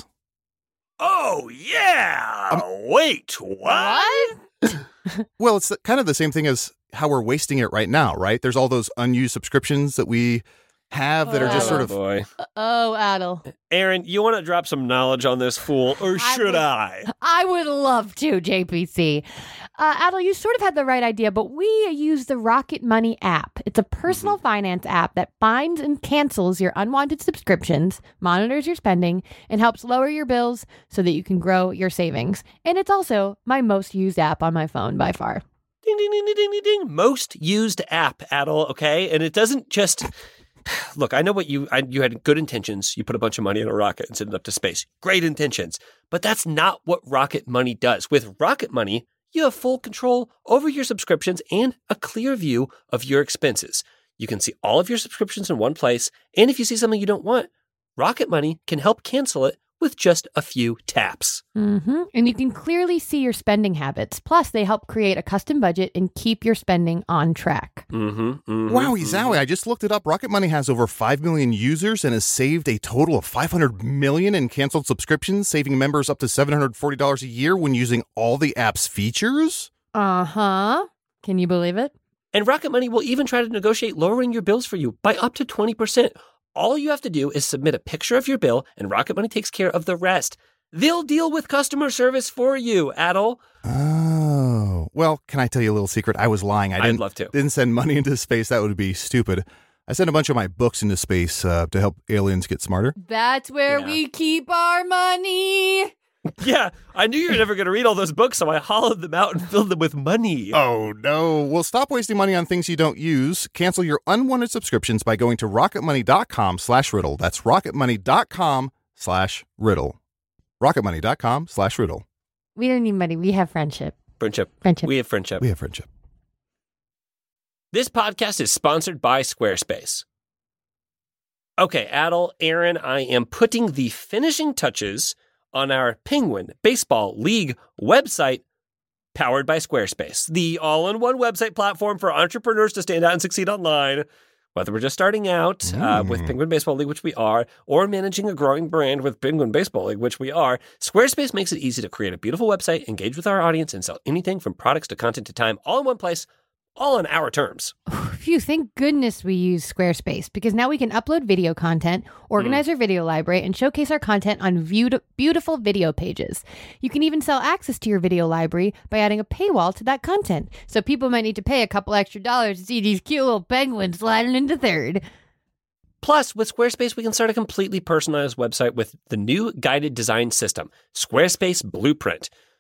Oh, yeah. Um, Wait, what? Well, it's kind of the same thing as how we're wasting it right now, right? There's all those unused subscriptions that we have that are just Oh, sort of. boy. Oh, Adel. Aaron, you want to drop some knowledge on this fool, or I should would- I? I would love to, J P C. Uh, Adel, you sort of had the right idea, but we use the Rocket Money app. It's a personal finance app that finds and cancels your unwanted subscriptions, monitors your spending, and helps lower your bills so that you can grow your savings. And it's also my most used app on my phone by far. Ding, ding, ding, ding, ding, ding, ding. Most used app, Adel, okay? And it doesn't just... Look, I know what you I, you had good intentions. You put a bunch of money in a rocket and send it up to space. Great intentions. But that's not what Rocket Money does. With Rocket Money, you have full control over your subscriptions and a clear view of your expenses. You can see all of your subscriptions in one place. And if you see something you don't want, Rocket Money can help cancel it with just a few taps. Mm-hmm. And you can clearly see your spending habits. Plus, they help create a custom budget and keep your spending on track. Mm-hmm, mm-hmm, Wowie mm-hmm. zowie. I just looked it up. Rocket Money has over five million users and has saved a total of five hundred million in canceled subscriptions, saving members up to seven hundred forty dollars a year when using all the app's features. Uh-huh. Can you believe it? And Rocket Money will even try to negotiate lowering your bills for you by up to twenty percent. All you have to do is submit a picture of your bill, and Rocket Money takes care of the rest. They'll deal with customer service for you, Adel. Oh. Well, can I tell you a little secret? I was lying. I I'd didn't, love to. didn't send money into space. That would be stupid. I sent a bunch of my books into space uh, to help aliens get smarter. That's where Yeah. we keep our money. Yeah, I knew you were never going to read all those books, so I hollowed them out and filled them with money. Oh, no. Well, stop wasting money on things you don't use. Cancel your unwanted subscriptions by going to rocketmoney.com slash riddle. That's rocketmoney.com slash riddle. rocketmoney.com slash riddle. We don't need money. We have friendship. Friendship. Friendship. We have friendship. We have friendship. This podcast is sponsored by Squarespace. Okay, Adel, Aaron, I am putting the finishing touches on our Penguin Baseball League website, powered by Squarespace, the all-in-one website platform for entrepreneurs to stand out and succeed online. Whether we're just starting out uh, Mm. with Penguin Baseball League, which we are, or managing a growing brand with Penguin Baseball League, which we are, Squarespace makes it easy to create a beautiful website, engage with our audience, and sell anything from products to content to time, all in one place, all on our terms. Phew, thank goodness we use Squarespace because now we can upload video content, organize our video library, and showcase our content on viewed, beautiful video pages. You can even sell access to your video library by adding a paywall to that content. So people might need to pay a couple extra dollars to see these cute little penguins sliding into third. Plus, with Squarespace, we can start a completely personalized website with the new guided design system, Squarespace Blueprint.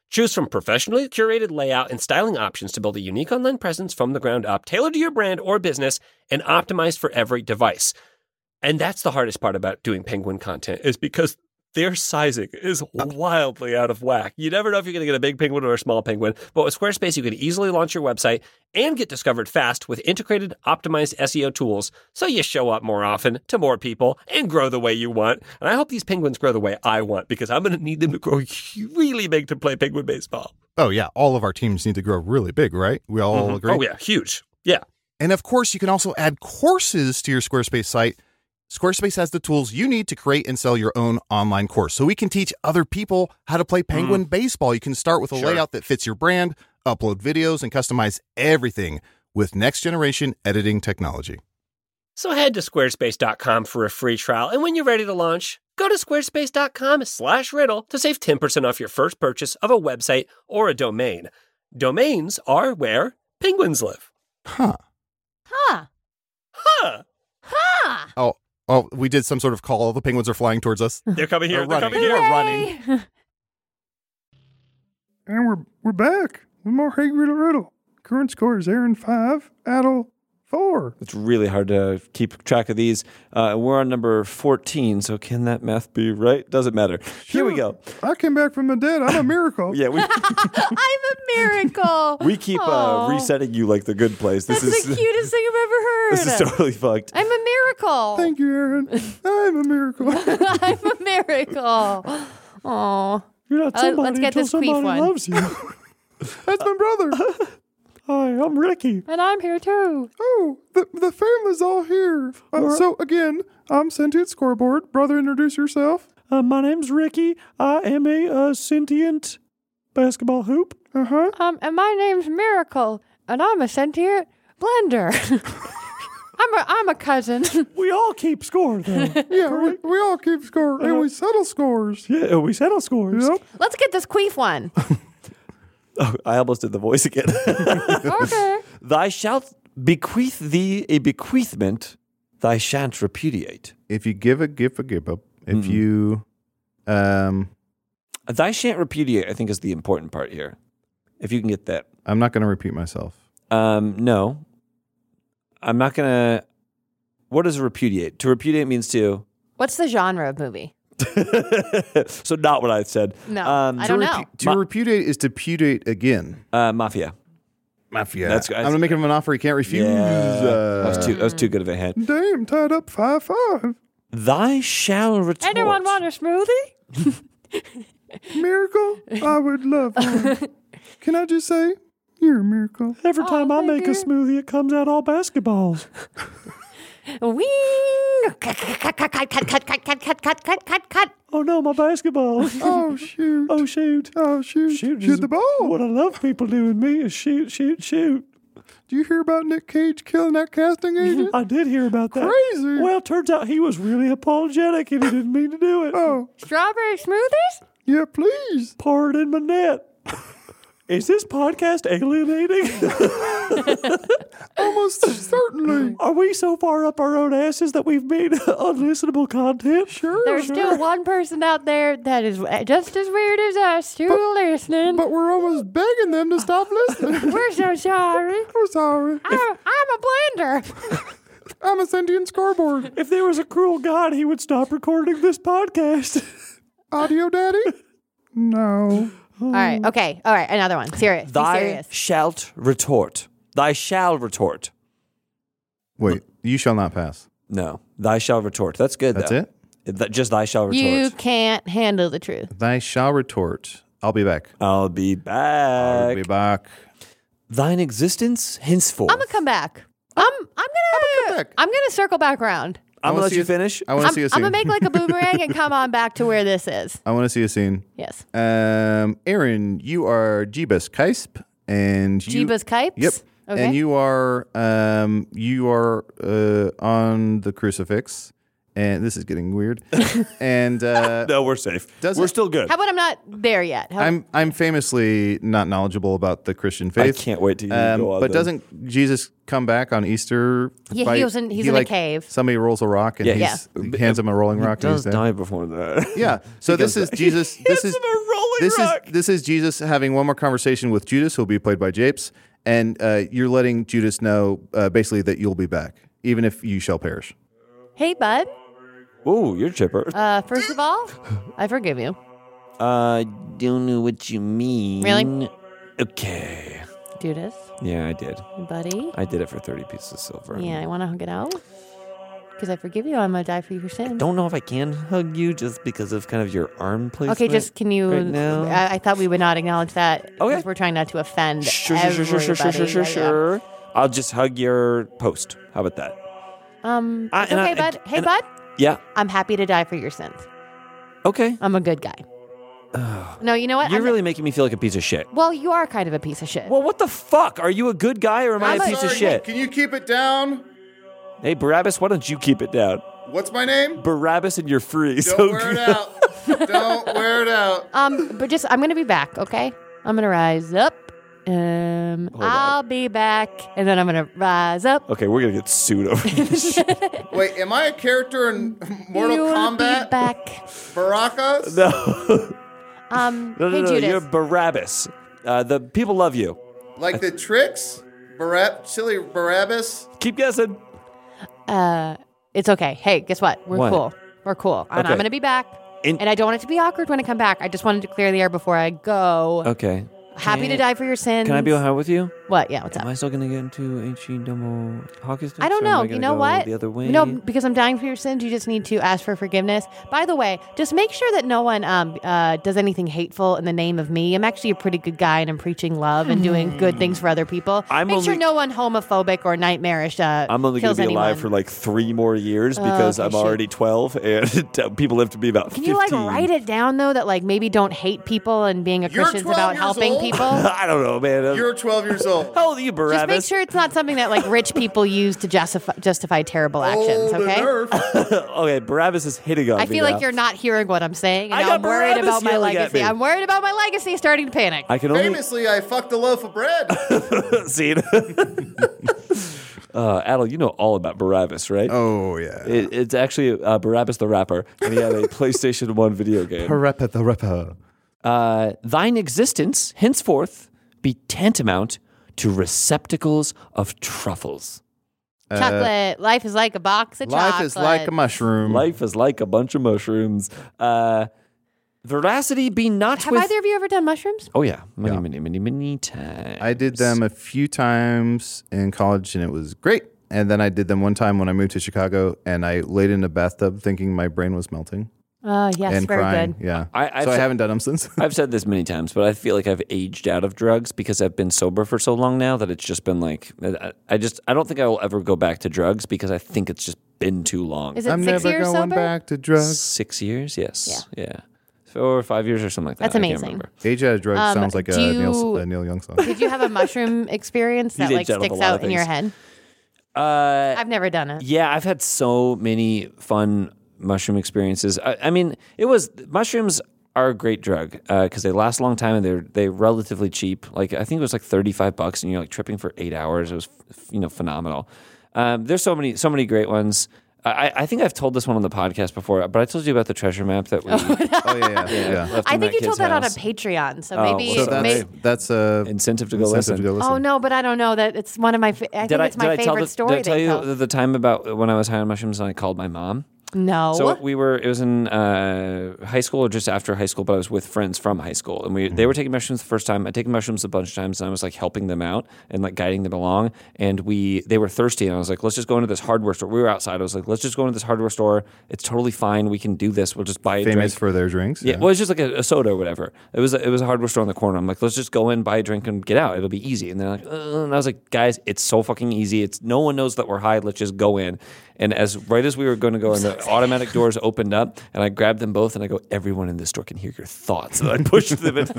Choose from professionally curated layout and styling options to build a unique online presence from the ground up, tailored to your brand or business, and optimized for every device. And that's the hardest part about doing Penguin content, is because their sizing is wildly out of whack. You never know if you're going to get a big penguin or a small penguin, but with Squarespace, you can easily launch your website and get discovered fast with integrated, optimized S E O tools, so you show up more often to more people and grow the way you want. And I hope these penguins grow the way I want, because I'm going to need them to grow really big to play penguin baseball. Oh, yeah. All of our teams need to grow really big, right? We all Mm-hmm. agree? Oh, yeah. Huge. Yeah. And of course, you can also add courses to your Squarespace site. Squarespace has the tools you need to create and sell your own online course, so we can teach other people how to play penguin mm. baseball. You can start with a Sure. layout that fits your brand, upload videos, and customize everything with next-generation editing technology. So head to squarespace dot com for a free trial, and when you're ready to launch, go to squarespace dot com slash riddle to save ten percent off your first purchase of a website or a domain. Domains are where penguins live. Huh. Huh. Huh. Huh. Oh, oh, we did some sort of call. The penguins are flying towards us. They're coming here. They're They're running. coming here. They're running. And we're we're back with more Hey Riddle Riddle. Current score is Aaron five, Adel four. It's really hard to keep track of these. Uh, we're on number fourteen, so can that math be right? Doesn't matter. Here we go. I came back from the dead. I'm a miracle. Yeah, we I'm a miracle. we keep uh, Aw. resetting you like the good place. This That's is the cutest thing I've ever heard. this is totally fucked. I'm a miracle. Thank you, Aaron. I'm a miracle. I'm a miracle. Oh. You're not Uh, somebody let's get until this queef somebody one. loves you. That's my brother. Hi, I'm Ricky. And I'm here too. Oh, the the family's all here. Uh, so again, I'm Sentient Scoreboard. Brother, introduce yourself. Uh, my name's Ricky. I am a uh, sentient basketball hoop. Uh huh. Um, and my name's Miracle, and I'm a sentient blender. I'm a I'm a cousin. We all keep score, though. Yeah, we, we all keep score and we settle scores. Yeah, we settle scores. Yep. Let's get this queef one. Oh, I almost did the voice again. Okay. Thy shalt bequeath thee a bequeathment, thy shan't repudiate. If you give a gift, a give up. If you, um, Thy shan't repudiate, I think, is the important part here. If you can get that. I'm not going to repeat myself. Um, no. I'm not going to. What does repudiate? To repudiate means to. What's the genre of movie? So not what I said. No, Um, I To don't repu- know. To Ma- repudiate is to pudiate again. Uh, mafia. Mafia. That's- I'm going to make him an offer he can't refuse. Yeah. Uh, that, was too, that was too good of a hint. Damn, tied up five five. Thy shall retort. Anyone want a smoothie? Miracle, I would love one. Can I just say, you're a miracle. Every Oh, time I thank make a you. smoothie, it comes out all basketballs. Wing! Cut, cut, cut, cut, cut, cut, cut, cut, cut, cut, cut, cut, cut. Oh no, my basketball. Oh shoot! Oh shoot. Oh shoot! Shoot, Shoot is the ball! What I love people doing me is shoot, shoot, shoot. Do you hear about Nick Cage killing that casting agent? I did hear about that. Crazy. Well, turns out he was really apologetic and he didn't mean to do it. Oh, Strawberry smoothies? yeah, please. Pour it in my net. Is this podcast alienating? Almost certainly. Are we so far up our own asses that we've made unlistenable content? Sure. There's still one person out there that is just as weird as us still listening. But we're almost begging them to stop listening. We're so sorry. We're sorry. I'm, I'm a blender. I'm a sentient scoreboard. If there was a cruel God, he would stop recording this podcast. Audio daddy? No. All right. Okay. All right. Another one. Serious. Be Thy serious. shalt retort. Thy shall retort. Wait, you shall not pass. No, thy shall retort. That's good. That's though. it? That, just thy shall retort. You can't handle the truth. Thy shall retort. I'll be back. I'll be back. I'll be back. Thine existence henceforth. I'm gonna come back. I'm. I'm gonna. come back. I'm gonna circle back around. I'm wanna gonna let see you a- finish. I want to I'm, see a I'm scene. gonna make like a boomerang and come on back to where this is. I want to see a scene. Yes. Um, Aaron, you are Jeebus Kaisp, and you, Jeebus Kipes? Yep. Okay. And you are um, you are uh, on the crucifix, and this is getting weird. and uh, No, we're safe. Does we're it- still good. How about I'm not there yet? How, I'm I'm famously not knowledgeable about the Christian faith. I can't wait till you Um, go on. but then. doesn't Jesus come back on Easter? Yeah, by- he was in- he's he, in a like, cave. Somebody rolls a rock and Yeah. he's, he hands him a rolling rock. he and does he's dead. die before that. Yeah. So He this goes is back. Jesus. This is Hands him a rolling this rock. is this is Jesus having one more conversation with Judas, who'll be played by Japes, and uh, you're letting Judas know uh, basically that you'll be back, even if you shall perish. Hey, bud. Ooh, you're chipper. Uh, first of all, I forgive you. I don't know what you mean. Really? Okay. Judas, Yeah, I did. buddy. I did it for thirty pieces of silver. Yeah, I want to hug it out. Because I forgive you. I'm going to die for your sins. Don't know if I can hug you just because of kind of your arm placement. Okay, just can you? right now? I, I thought we would not acknowledge that. Okay. Because we're trying not to offend Sure, sure, sure, sure, sure, sure, everybody. sure, Yeah, yeah. sure. I'll just hug your post. How about that? Um, I- it's and okay, I- bud. Hey, and- bud. Yeah. I'm happy to die for your sins. Okay. I'm a good guy. No, you know what? You're I'm really making me feel like a piece of shit. Well, you are kind of a piece of shit. Well, what the fuck? Are you a good guy or am I I'm a a- piece of Sorry, shit? Can you keep it down? Hey, Barabbas, why don't you keep it down? What's my name? Barabbas and you're free. Don't so wear it out. Don't wear it out. Um, but just I'm gonna be back. Okay, I'm gonna rise up. Um, Hold I'll be back, and then I'm gonna rise up. Okay, we're gonna get sued over this. Wait, am I a character in Mortal You'll Kombat? Be back. Barakas? No. Um, No, no, hey no, Judas. you're Barabbas. Uh, the people love you. Like the tricks? Barab- Chili Barabbas? Keep guessing. Uh, it's okay. Hey, guess what? We're What? cool. We're cool. And Okay. I'm gonna be back. In- and I don't want it to be awkward when I come back. I just wanted to clear the air before I go. Okay. Happy Can- to die for your sins. Can I be on high with you? What? Yeah. What's up? Am I still gonna get into H E double hockey sticks? I don't or am know. gonna You know go what? The other way. No, because I'm dying for your sins. You just need to ask for forgiveness. By the way, just make sure that no one um uh does anything hateful in the name of me. I'm actually a pretty good guy, and I'm preaching love and doing good things for other people. I'm make sure only- no one homophobic or nightmarish. Uh, I'm only gonna kills be anyone. alive for like three more years because okay, I'm shoot. already twelve, and people live to be about Can fifteen. you like write it down though that like maybe don't hate people and being a You're Christian's twelve about years helping old? people. I don't know, man. You're twelve years old. How old are you, Just Barabbas? make sure it's not something that like rich people use to justify justify terrible actions. Old Okay. and Nerf. Okay, Barabbas is hitting on I me feel now. like you're not hearing what I'm saying, and I now got I'm worried Barabbas about my yelling at legacy. me. I'm worried about my legacy starting to panic. I can only Famously, I fucked a loaf of bread. see it. uh, Adel, you know all about Barabbas, right? Oh, yeah. It, it's actually uh, Barabbas the rapper, and he had a PlayStation One video game. Parappa the rapper. Uh, Thine existence henceforth be tantamount to receptacles of truffles. Chocolate. Life is like a box of chocolate. Life is like a mushroom. Life is like a bunch of mushrooms. Uh, veracity be not Have with. either of you ever done mushrooms? Oh yeah, many, Yeah. many, many, many times. I did them a few times in college, and it was great. And then I did them one time when I moved to Chicago, and I laid in a bathtub thinking my brain was melting Oh, yes, and very crying. good. Yeah. I- I've so I said- haven't done them since. I've said this many times, but I feel like I've aged out of drugs because I've been sober for so long now that it's just been like I, I just I don't think I will ever go back to drugs because I think it's just been too long. Is it I'm six never years going sober? back to drugs. Six years? Yes. Yeah. yeah. Four or five years or something like that. That's I can't amazing. remember. Age out of drugs Um, sounds like a do you- Neil, a Neil Young song. Did you have a mushroom experience that He's like aged out of a sticks lot out of in your things. head? Uh, I've never done it. Yeah, I've had so many fun mushroom experiences. I, I mean, it was mushrooms are a great drug because they last a long time and they're they relatively cheap. Like I think it was like thirty five bucks, and you're like tripping for eight hours. It was you know phenomenal. Um, there's so many so many great ones. I, I think I've told this one on the podcast before, but I told you about the treasure map that we. Oh, yeah, yeah. yeah. left I in think you kid's told that on a house. Patreon, so Oh, maybe. well, So that's, may- that's a Incentive to go incentive listen. to go listen. oh no, but I don't know that it's one of my. Fa- I think it's my did I favorite tell the, story. Did I tell they you tell. the, the time about when I was high on mushrooms and I called my mom? No. So we were. It was in uh, high school or just after high school, but I was with friends from high school, and we they were taking mushrooms the first time. I'd taken mushrooms a bunch of times, and I was like helping them out and like guiding them along. And we they were thirsty, and I was like, let's just go into this hardware store. We were outside. I was like, let's just go into this hardware store. It's totally fine. We can do this. We'll just buy a Famous drink. for their drinks. Yeah, well, it's just like a, a soda or whatever. It was a, it was a hardware store on the corner. I'm like, let's just go in, buy a drink, and get out. It'll be easy. And they're like, uh, and I was like, guys, it's so fucking easy. It's no one knows that we're high. Let's just go in. And as right as we were going to go, and the automatic doors opened up, and I grabbed them both, and I go, everyone in this store can hear your thoughts. And I pushed them into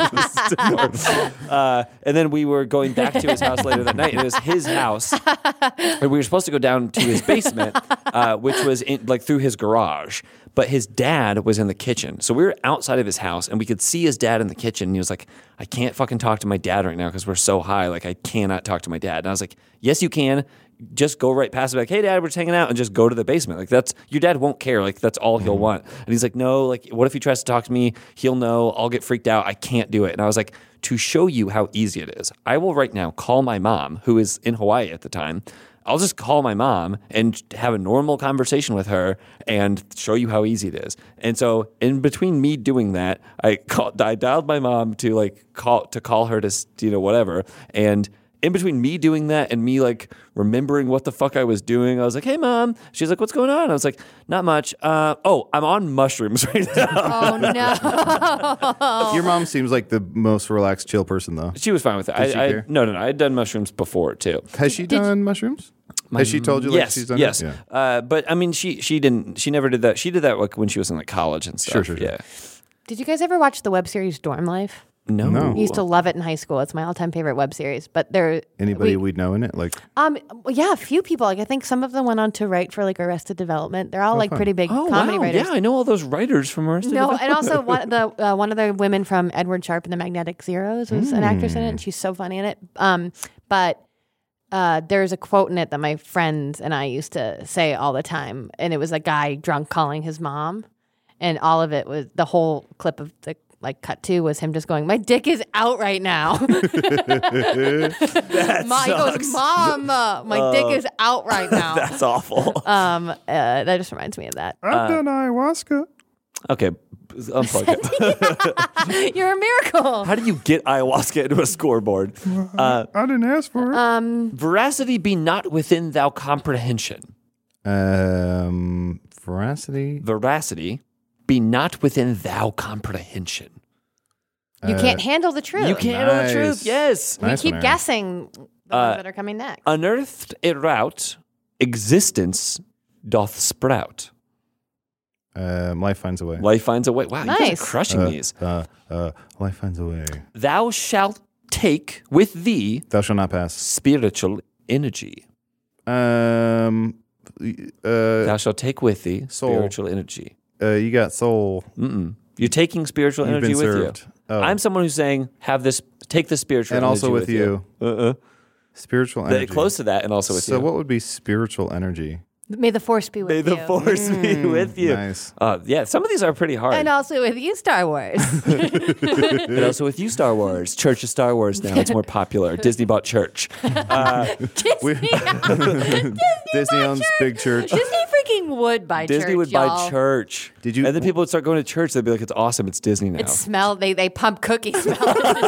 the door. Uh, and then we were going back to his house later that night. And it was his house, and we were supposed to go down to his basement, uh, which was in, like through his garage. but his dad was in the kitchen. So we were outside of his house and we could see his dad in the kitchen. And he was like, I can't fucking talk to my dad right now because we're so high. Like, I cannot talk to my dad. And I was like, yes, you can. Just go right past it. Like, hey, dad, we're just hanging out, and just go to the basement. Like, that's your dad won't care. Like, that's all he'll want. And he's like, no, like, what if he tries to talk to me? He'll know. I'll get freaked out. I can't do it. And I was like, to show you how easy it is, I will right now call my mom, who is in Hawaii at the time. I'll just call my mom and have a normal conversation with her and show you how easy it is. And so in between me doing that, I called, I dialed my mom to like call to call her to, you know, whatever. And in between me doing that and me like remembering what the fuck I was doing, I was like, hey mom. She's like, what's going on? I was like, not much. Uh, oh, I'm on mushrooms right now. Oh no. Your mom seems like the most relaxed, chill person, though. She was fine with it. Did I, she I, care? no, no, no. I had done mushrooms before too. Has she done mushrooms? Has she told you like yes, she's done yes. it? Yeah. Uh, but I mean, she she didn't. She never did that. She did that like when she was in like college and stuff. Sure, sure, sure. Yeah. Did you guys ever watch the web series Dorm Life? No. No. I used to love it in high school. It's my all-time favorite web series. But there, Anybody we, we'd know in it? Like, um, well, yeah, a few people. Like I think some of them went on to write for like Arrested Development. They're all like fun. pretty big Oh comedy wow! writers. Yeah, I know all those writers from Arrested No, Development. and also one the uh, one of the women from Edward Sharp and the Magnetic Zeros was an actress in it, and she's so funny in it. Um, but uh, there's a quote in it that my friends and I used to say all the time, and it was a guy drunk calling his mom, and all of it was the whole clip of the like cut to was him just going, "My dick is out right now." That Ma- he sucks. goes, "Mom, uh, my dick is out right now." That's awful. um, uh, that just reminds me of that. I've done ayahuasca. Okay, unplug it. You're a miracle. How do you get ayahuasca into a scoreboard? Uh, I didn't ask for it. Um, veracity be not within thou comprehension. um, veracity. Veracity be not within thou comprehension. you can't handle the truth. You can't handle the Nice. truth. Yes. We Nice keep one, Aaron. guessing the Uh, ones that are coming next. Unearthed it rout, existence doth sprout. Um, life finds a way. Life finds a way. Wow, you guys Nice. are crushing Uh, these. Uh, uh, life finds a way. Thou shalt take with thee Thou shalt not pass. spiritual energy. Um, uh, Thou shalt take with thee Soul. spiritual energy. uh, you got soul. Mm-mm. You're taking spiritual You've energy been with served. you. Oh. I'm someone who's saying, have this, take the spiritual And energy also with you. Uh-uh. Spiritual The- energy. Close to that, and also with so you. what would be spiritual energy? May the force be with May you. the force be with you. Nice. Uh, yeah, some of these are pretty hard. And also with you, Star Wars. And also with you, Star Wars. Church of Star Wars now. It's more popular. Disney bought Church. Uh, Disney, Disney owns Big Church. Disney freaking would buy Disney church, would y'all. buy Church. Did you- And then people would start going to church. They'd be like, it's awesome. It's Disney now. It smell. They they pump cookie smell.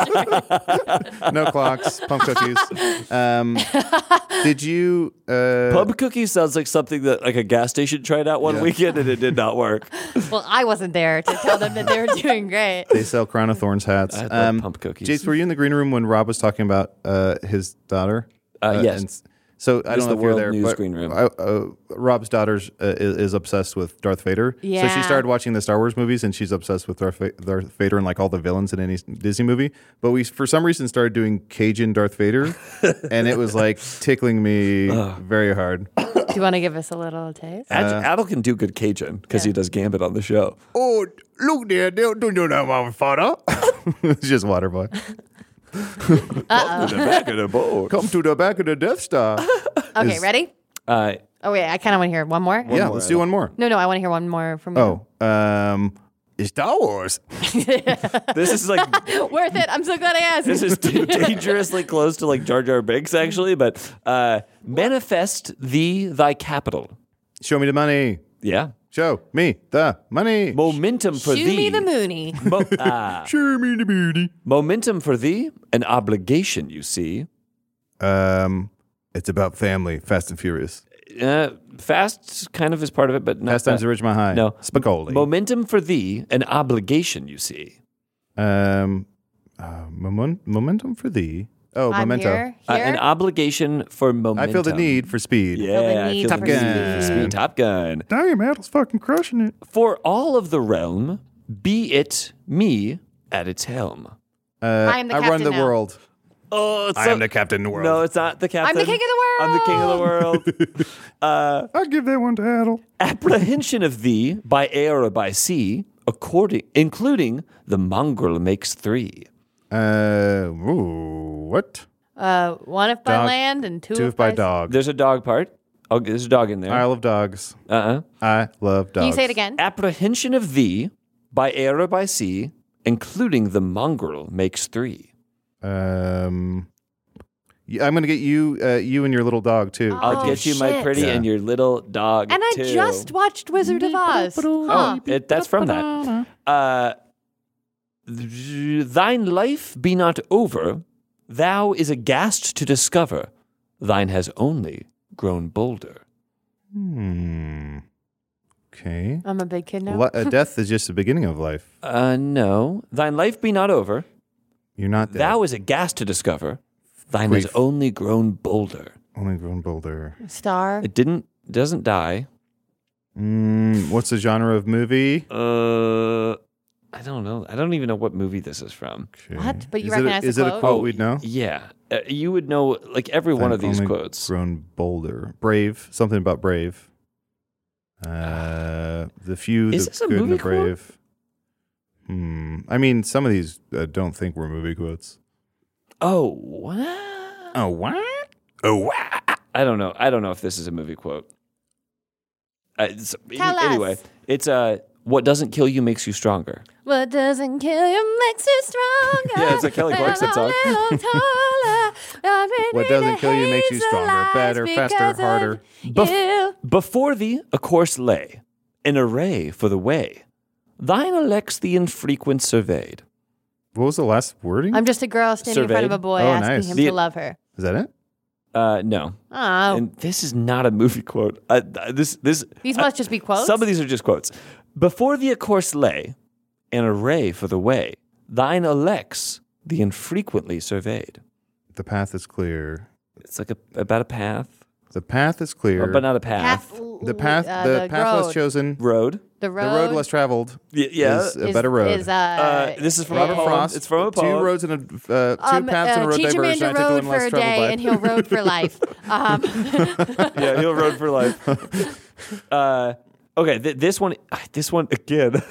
No clocks, pump cookies. Um, did you? Uh, Pub cookies sounds like something that like a gas station tried out one Yeah. weekend and it did not work. Well, I wasn't there to tell them that they were doing great. They sell Crown of Thorns hats. I love pump cookies. Jace, were you in the green room when Rob was talking about uh, his daughter? Uh, yes. and s- so I This is don't know the if you're World there, News but green room. I, uh, Rob's daughter uh, is, is obsessed with Darth Vader. So Yeah. she started watching the Star Wars movies, and she's obsessed with Darth, Va- Darth Vader and like all the villains in any Disney movie. But we, for some reason, started doing Cajun Darth Vader, and it was like tickling me very hard. Do you want to give us a little taste? Ad- Adel can do good Cajun because he does Gambit on the show. Oh, look there! Don't do that, my father. It's just water boy. The back of the boat. Come to the back of the Death Star. Okay, Is- ready? Uh, Oh wait, I kind of want to hear one more. yeah, more, let's do one more. No, no, I want to hear one more from you. Oh, um, it's Star Wars. this is like Worth it. I'm so glad I asked. this is d- dangerously close to like Jar Jar Binks actually, but uh, manifest thee thy capital. Show me the money. Yeah, Show me the money. momentum for Shoe thee. me the Mooney. Mo- ah. Show me the beauty. Momentum for thee, an obligation, you see. Um, it's about family. Fast and Furious. Uh, fast kind of is part of it, but not Fast Times that. at Ridgemont High. No. Spicoli. Momentum for thee, an obligation, you see. um, uh, moment, momentum for thee. Oh, I'm memento. here. Uh, Here. an obligation for momentum. I feel the need for speed. Yeah, the I need feel for the need speed. for speed. Top Gun. Damn, Adel's fucking crushing it. For all of the realm, be it me at its helm. Uh, I am the I run captain the now. world. Oh, it's I so- am the captain of the world. No, it's not the captain. I'm the king of the world. I'm the king of the world. uh, I give that one to Adel. apprehension of thee by air or by sea, according, including the mongrel makes three. Uh, ooh, what? Uh, one if by Dog- land and two, Two if if by by dog. There's a dog part. Oh, there's a dog in there. I love dogs. Uh-uh. I love dogs. Can you say it again? Apprehension of thee by air or by sea, including the mongrel makes three. Um, yeah, I'm gonna get you, uh, you and your little dog too. I'll Oh, get you my shit. pretty Yeah. and your little dog And I too. just watched Wizard of Oz. Huh. Oh, it, that's from that. Uh, th- thine life be not over. Thou is aghast to discover. Thine has only grown bolder. Hmm. Okay. I'm a big kid now. Li- uh, death is just the beginning of life. Uh, no. Thine life be not over. You're not dead. Thou is aghast to discover. Thine Grief. has only grown bolder. Only grown bolder. Star. It didn't, doesn't die. Mm, what's the genre of movie? Uh, I don't know. I don't even know what movie this is from. Okay. What? But you is it a- recognize the Is it a quote? quote we'd know? Yeah. Uh, you would know, like, every one Then of these only quotes. Grown bolder. Brave. Something about brave. Uh, the few, Is the this a good, and the movie quote? brave. Hmm. I mean, some of these uh, don't think were movie quotes. Oh, what? Oh, what? Oh, what? I don't know. I don't know if this is a movie quote. Uh, it's, Tell us. anyway, it's uh, what doesn't kill you makes you stronger. What doesn't kill you makes you stronger. Yeah, it's a Kelly Clarkson song. What doesn't kill you makes you stronger, better, faster, harder. Bef- before thee a course lay, an array for the way. Thine elects the infrequent surveyed. What was the last wording? I'm just a girl standing in front of a Surveyed. boy Oh, asking nice. him The- to love her. Is that it? Uh, no. Oh, And this is not a movie quote. Uh, th- this, this. these uh, must just be quotes. Some of these are just quotes. Before thee a course lay, an array for the way. Thine elects the infrequently surveyed. The path is clear. It's like a, about a path, The path is clear. but not a path. Path, the path, uh, the, the path road. less chosen. Road. The road. The road less traveled. Y- yeah. is a is- better road. Is, uh, Uh, this is from a Robert poem. Frost. It's from a Two poem. roads and a uh, two um, paths and a uh, road teach a man diverge. to and I take the road one less for a traveled day, by. and he'll road for life. Um, Yeah, he'll road for life. uh, okay, th- this one, this one again.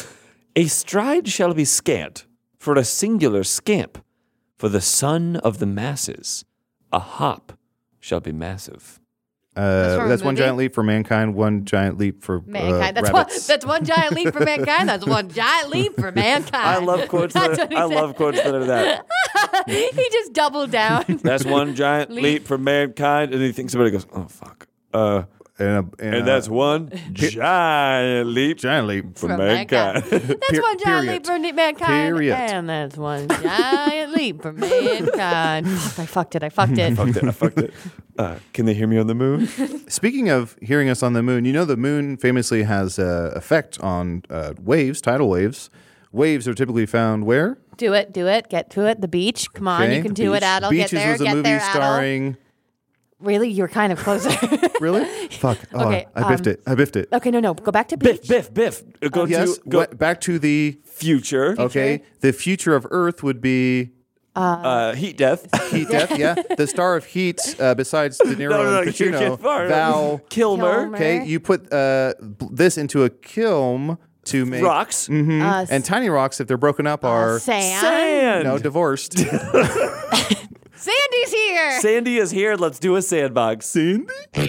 A stride shall be scant for a singular scamp. For the son of the masses, a hop shall be massive. Uh, from a that's one movie? giant leap for mankind. One giant leap for mankind. Uh, that's one. rabbits. That's one giant leap for mankind. That's one giant leap for mankind. I love quotes. That That's are, what he I said. love quotes that are that. He just doubled down. That's one giant Leap. leap for mankind, and he thinks about it. Goes, oh fuck. Uh, and, a, and, and a that's one giant leap giant leap for For mankind. That's Per- one giant period. leap for mankind. Period. And that's one giant leap for mankind. Fuck, I fucked it. I fucked it. fucked it. I fucked it. Uh, can they hear me on the moon? Speaking of hearing us on the moon, you know the moon famously has an effect on uh, waves, tidal waves. Waves are typically found where? Do it. Do it. Get to it. The beach. Come on. Okay, You can do Beach. it, Adel. Beaches Get there. was a Get movie there, Adel. starring. Really? You were kind of closer. Really? Fuck. Oh, Okay, I biffed um, it. I biffed it. Okay, no, no. Go back to beach. Biff, Biff, Biff. Uh, Go yes. to go what- back to the future. okay. The future of Earth would be Uh, heat death. Heat Death. Yeah. The star of Heat, uh, besides De Niro No, no, no, and you're Pacino, getting far. Val. Kilmer. Kilmer. Okay. You put uh, b- this into a kiln to make Rocks. Mhm. Uh, And tiny rocks, if they're broken up, are Sand. Sand. no divorced. Sandy's here. Sandy is here. Let's do a sandbox. Sandy.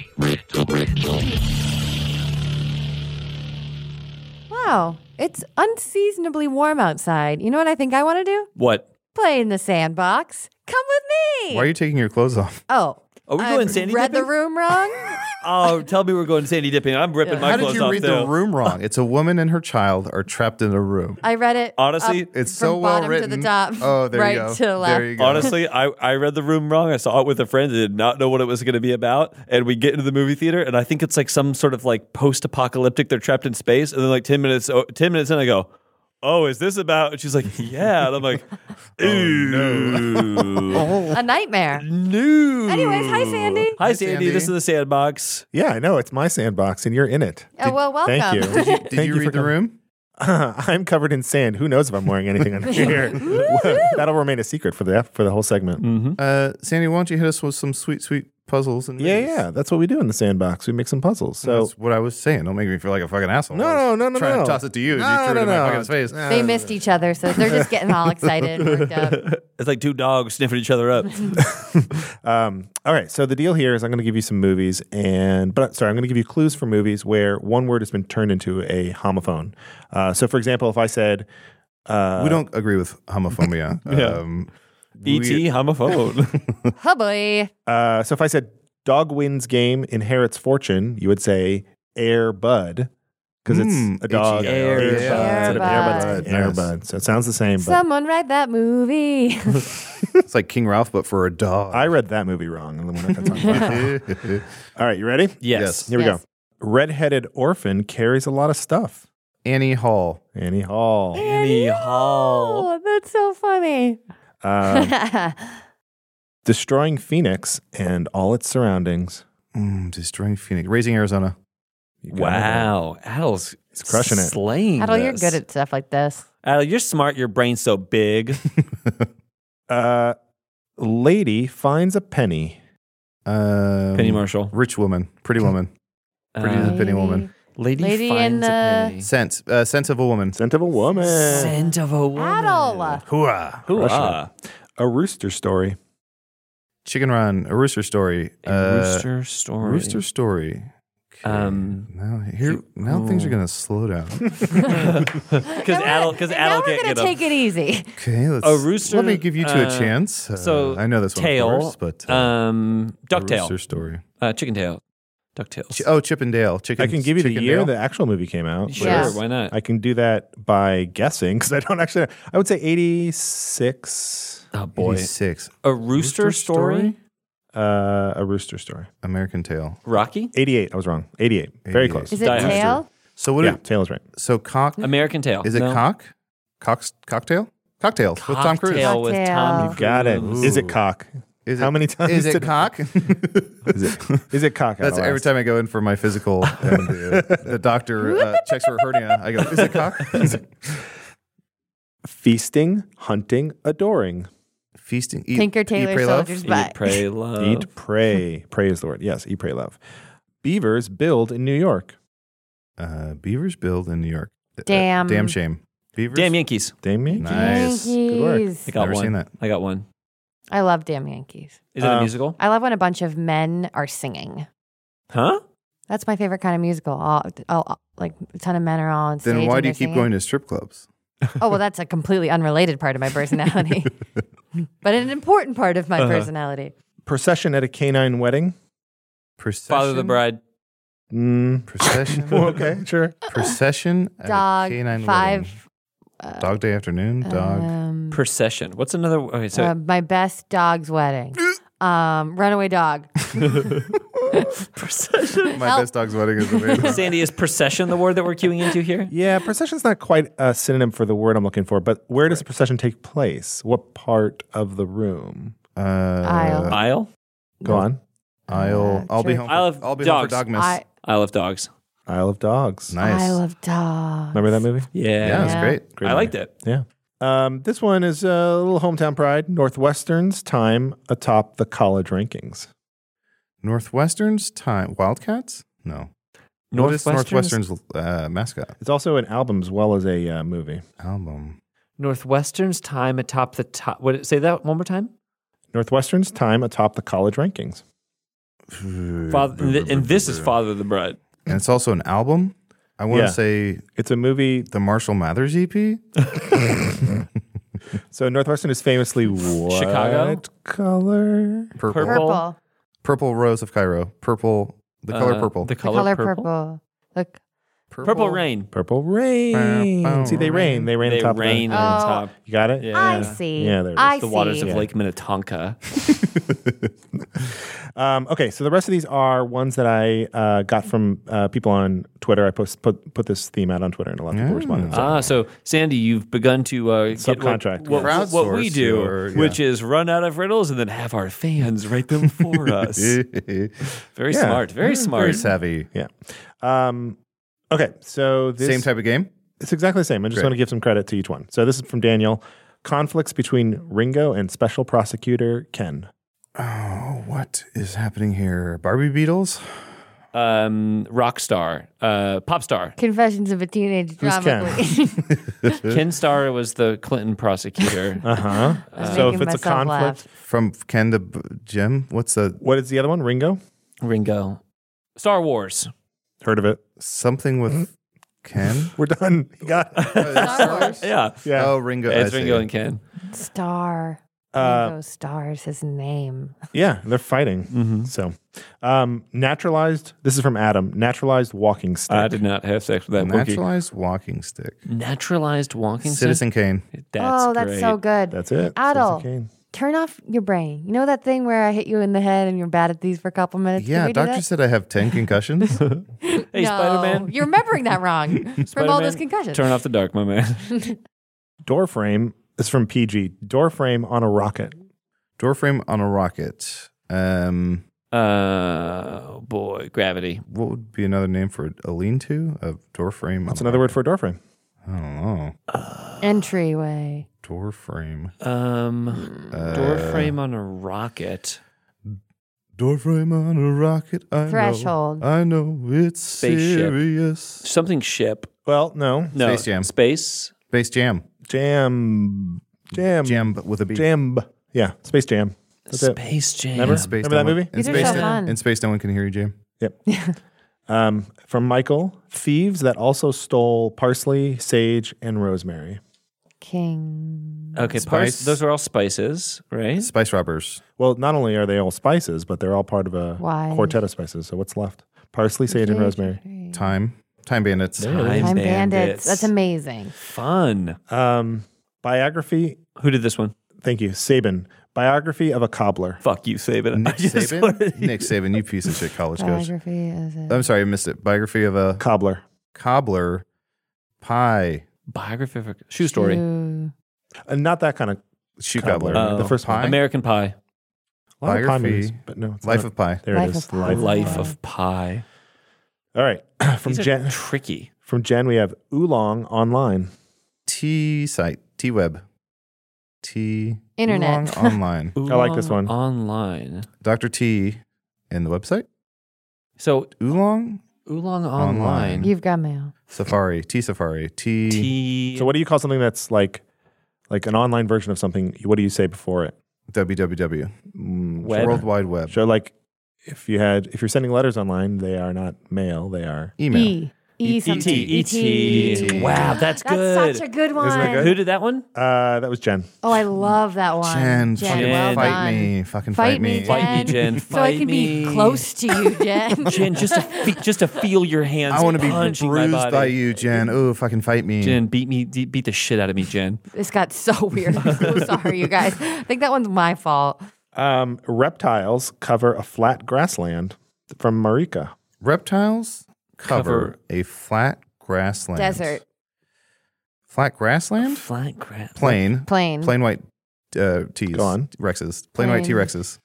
Wow. It's unseasonably warm outside. You know what I think I want to do? What? Play in the sandbox. Come with me. Why are you taking your clothes off? Oh. Are we I've going sandy read dipping? the room wrong? Oh, tell me we're going sandy dipping. I'm ripping my How did clothes you off read too. the room wrong? It's a woman and her child are trapped in a room. I read it. Honestly, up It's from so well bottom written. to the top. Oh, there right you go. to the left. There you go. Honestly, I, I read the room wrong. I saw it with a friend and did not know what it was going to be about. And we get into the movie theater, and I think it's like some sort of like post-apocalyptic. They're trapped in space, and then like ten minutes, oh, ten minutes in, I go, "Oh, is this about?" And she's like, "Yeah," and I'm like, "Ooh, A nightmare. no." Anyways, hi, Sandy. Hi, Hi, Sandy. Sandy. This is the sandbox. Yeah, I know. It's my sandbox, and you're in it. Oh, well, welcome. Thank you. Did Thank you for read the coming. room? I'm covered in sand. Who knows if I'm wearing anything under here? That'll remain a secret for the for the whole segment. Mm-hmm. Uh, Sandy, why don't you hit us with some sweet, sweet puzzles? And Yeah, movies? yeah. That's what we do in the sandbox. We make some puzzles. So That's what I was saying. Don't make me feel like a fucking asshole. No, I was no, no, Trying no. to toss it to you. No, and you threw no, it in no. my fucking face. They missed each other, so they're just getting all excited and worked up. It's like two dogs sniffing each other up. Um, all right. So the deal here is I'm going to give you some movies, and but sorry, I'm going to give you clues for movies where one word has been turned into a homophone. Uh, so, for example, if I said, uh, we don't agree with homophobia. Yeah. um, E T homophone. Oh boy. uh, so if I said dog wins game inherits fortune, you would say Air Bud because Mm, it's a dog. H E I R. Air Yeah. Bud. Instead of Air Air Bud. Bud. Air Nice. Bud. So it sounds the same. But Someone write that movie. It's like King Ralph, but for a dog. I read that movie wrong, and we're not going to talk about it. All right, you ready? Yes. Yes. Here we Yes. go. Redheaded orphan carries a lot of stuff. Annie Hall. Annie Hall. Annie Hall. Oh, that's so funny. Um, Destroying Phoenix and all its surroundings. Mm, Destroying Phoenix. Raising Arizona. You got it. Wow. Adel's He's crushing it. Slaying Adel, you're this. good at stuff like this. Adel, you're smart. Your brain's so big. Uh, lady finds a penny. Um, Penny Marshall. Rich woman. Pretty woman. Pretty Uh, penny woman. Lady, Lady in finds the- a penny. Sense. Uh, sense of a woman. Scent of a woman. Scent of a woman. Adel. Hooah. Hoo-ah. A rooster story. Chicken Run. A Rooster Story. A Uh, rooster story. Rooster Story. Okay. Um, now here, now things are gonna slow down. Because Now Adel, we're- because now Adel we're can't gonna get take up. it easy. Okay, let's. A rooster, Let me give you two uh, a chance. Uh, So I know this one, tail, of course, but uh, um, a Ducktail, Rooster Story. uh, Chicken Tail, Ducktails. Ch- oh, Chip and Dale. Chicken. I can give you the Chicken year Dale? the actual movie came out. Sure, Yeah. why not? I can do that by guessing because I don't actually. I would say eighty-six. Oh boy, eighty-six. a rooster, story? Uh, a rooster story. American Tail. Rocky, eighty-eight. I was wrong. eighty-eight. Very eighty-eight. close. Is it Die Hard. tail? So what? Yeah, do- tail is right. so cock. American Tail. Is it No. cock? Cock's cocktail. Cocktail with Tom Cruise. Cocktail with Tom Cocktail. Got it. Cruise. Is it cock? Is How it- many times Is it did- cock? Is it? Is it cock? That's I'll every ask. time I go in for my physical, and the, the doctor uh, checks for a hernia. I go, "Is it cock?" Feasting, hunting, adoring. Feasting. Eat, Tinker eat, Tailor pray, love. Soldier's Eat, butt. pray, love. Eat, pray. Pray is the word. Yes, eat, pray, love. Beavers build in New York. Uh, Beavers build in New York. Uh, Damn. damn shame. Beavers. Damn Yankees. Damien? Nice. Good work. Yankees. I got Never one. seen that. I got one. I love Damn Yankees. Is it a Um, musical? I love when a bunch of men are singing. Huh? That's my favorite kind of musical. All, all, like a ton of men are all on stage. Then why and do you they're keep singing. going to strip clubs? Oh, well, that's a completely unrelated part of my personality, but an important part of my Uh-huh. personality. Procession at a canine wedding. Procession. Father of the Bride. Mm. Procession. okay, sure. Procession. at a Dog, canine five. wedding. Dog Day Afternoon. Dog. Um, Procession. What's another? Okay, so uh, my best dog's wedding. Um, runaway dog. procession. My help. best dog's wedding is available. Sandy, is procession the word that we're queuing into here? Yeah, procession's not quite a synonym for the word I'm looking for, but where does the procession take place? What part of the room? Uh, Aisle. Aisle. Go on. I'll. Uh, I'll be church. home. Isle For, of I'll be home for Dogs. Dogmas. I, Isle of Dogs. Isle of Dogs. Nice. I love dogs. Remember that movie? Yeah. Yeah, it's Yeah. great. Great I movie. liked it. Yeah. Um, this one is a little hometown pride. Northwestern's time atop the college rankings. Northwestern's time. Wildcats? No. What is Northwestern's, Northwestern's uh, mascot? It's also an album as well as a uh, movie. Album. Northwestern's time atop the top. What? Say that one more time. Northwestern's time atop the college rankings. Father, and, th- and this is Father of the Bride. And it's also an album. I want to Yeah. say It's a movie. the Marshall Mathers E P. So Northwestern is famously what Chicago? color? Purple. Purple. Purple Rose of Cairo. Purple. The color Uh, purple. The The color, color purple. purple. Look. Purple rain. Purple rain. Bow, bow, See, they rain. They rain They on top rain of on Oh. top. the, You got it? Yeah. I see. Yeah, there it is. I The see. waters of Yeah. Lake Minnetonka. Um, okay, so the rest of these are ones that I uh, got from uh, people on Twitter. I post put put this theme out on Twitter, and a lot of people Yeah. responded. So. Ah, so Sandy, you've begun to uh, get what, Subcontract. what, what, what we Crowdsource do, your- yeah. which is run out of riddles and then have our fans write them for us. Very Yeah. smart. Very smart. Very savvy. Yeah. Um, okay, so this Same type of game. It's exactly the same. I just Great. want to give some credit to each one. So this is from Daniel. Conflicts between Ringo and Special Prosecutor Ken. Oh, what is happening here? Barbie Beetles? Um, rock star, uh, pop star. Confessions of a Teenage Who's Drama Queen. Ken Starr was the Clinton prosecutor. Uh-huh. I'm so if making it's a myself conflict, laugh. From Ken to B- Jim? What's the what is the other one? Ringo? Ringo. Star Wars. Heard of it. something with Ken? We're done. You got it. Star Wars. Yeah. Yeah. Oh, Ringo. Yeah, it's I see. Ringo and Ken. Star. Uh, Ringo Starr is his name. Yeah, they're fighting. Mm-hmm. So, um, naturalized. This is from Adam. Naturalized walking stick. I did not have sex with that Wookiee. Naturalized walking stick. Naturalized walking Citizen Kane. stick? That's oh, that's great. so good. That's it. Adel, Citizen Kane. turn off your brain. You know that thing where I hit you in the head and you're bad at these for a couple minutes? Can Yeah, we do doctor that? said I have ten concussions. Hey, no, Spider-Man. You're remembering that wrong from all Spider-Man, those concussions. Turn off the dark, my man. Door frame. This is from P G. Door frame on a rocket. Door frame on a rocket. Um, uh, oh boy, gravity. what would be another name for a lean-to? A door frame. What's on a another word rocket? for a door frame? I don't know. Entryway. Door frame. Um, Uh, door frame on a rocket. Door frame on a rocket. I Threshold. Know, I know it's Spaceship. serious. Something ship. Well, no. No. Space Jam. Space. Space Jam. Jam. Jam. Jam with a B. Jam. Yeah. Space Jam. That's it. Space Jam. Remember? In space, Remember that no one- movie? In These are space, so no- fun. in space, no one can hear you, Jam. Yep. um, from Michael, thieves that also stole parsley, sage, and rosemary. King. Okay, Spice. pars- those are all spices, right? Spice robbers. Well, not only are they all spices, but they're all part of a Why? quartet of spices. So what's left? Parsley, sage, and rosemary. Time. Time bandits. There it is. Time Bandits. Bandits. That's amazing. Fun. Um, biography. Who did this one? Thank you, Sabin. Biography of a cobbler. Fuck you, Saban. Nick I just Saban? wanted- Nick Saban, you piece of shit college coach. Biography is it? I'm sorry, I missed it. Biography of a Cobbler. cobbler pie. Biography of a shoe story. Shoe. Uh, not that kind of Shoe cobbler. cobbler. Oh. the first Pie? one. American Pie. A lot of pie Biography. movies, but no, it's Life not. of Pi. There Life it is. of Pi. Life, Life Pi. of Pi. All right. from These are Jen. tricky. From Jen, we have Oolong online. T site. T web. T Internet. Oolong online. I like this one. Online. Doctor T in the website. So Oolong Oolong Online. online. You've got mail. Safari. T Safari. T. T. So what do you call something that's like like an online version of something? What do you say before it? W W W. Mm, Web. World Wide Web. So like if you had if you're sending letters online, they are not mail, they are Email. E. E something. E T. Wow, that's That's good. such a good one. Isn't that good? Who did that one? uh that was Jen. Oh, I love that one. Jen, Jen, fucking well fight done. me. Fucking Fight fight, me, me. Fight me, Jen. So I Fight can me. be close to you, Jen. Jen, just to fe- just to feel your hands. I want to be punching my bruised body. by you, Jen. Oh, fucking fight me. Jen, beat me, de- beat the shit out of me, Jen. This got so weird. I'm so sorry, you guys. I think that one's my fault. Um reptiles cover a flat grassland from Marika. Reptiles cover, Cover- a flat grassland. Desert. Flat grassland? Flat grass. Plain. Plain. Plain white uh, T's. Go on. Rexes. Plain white T Plain. Rexes.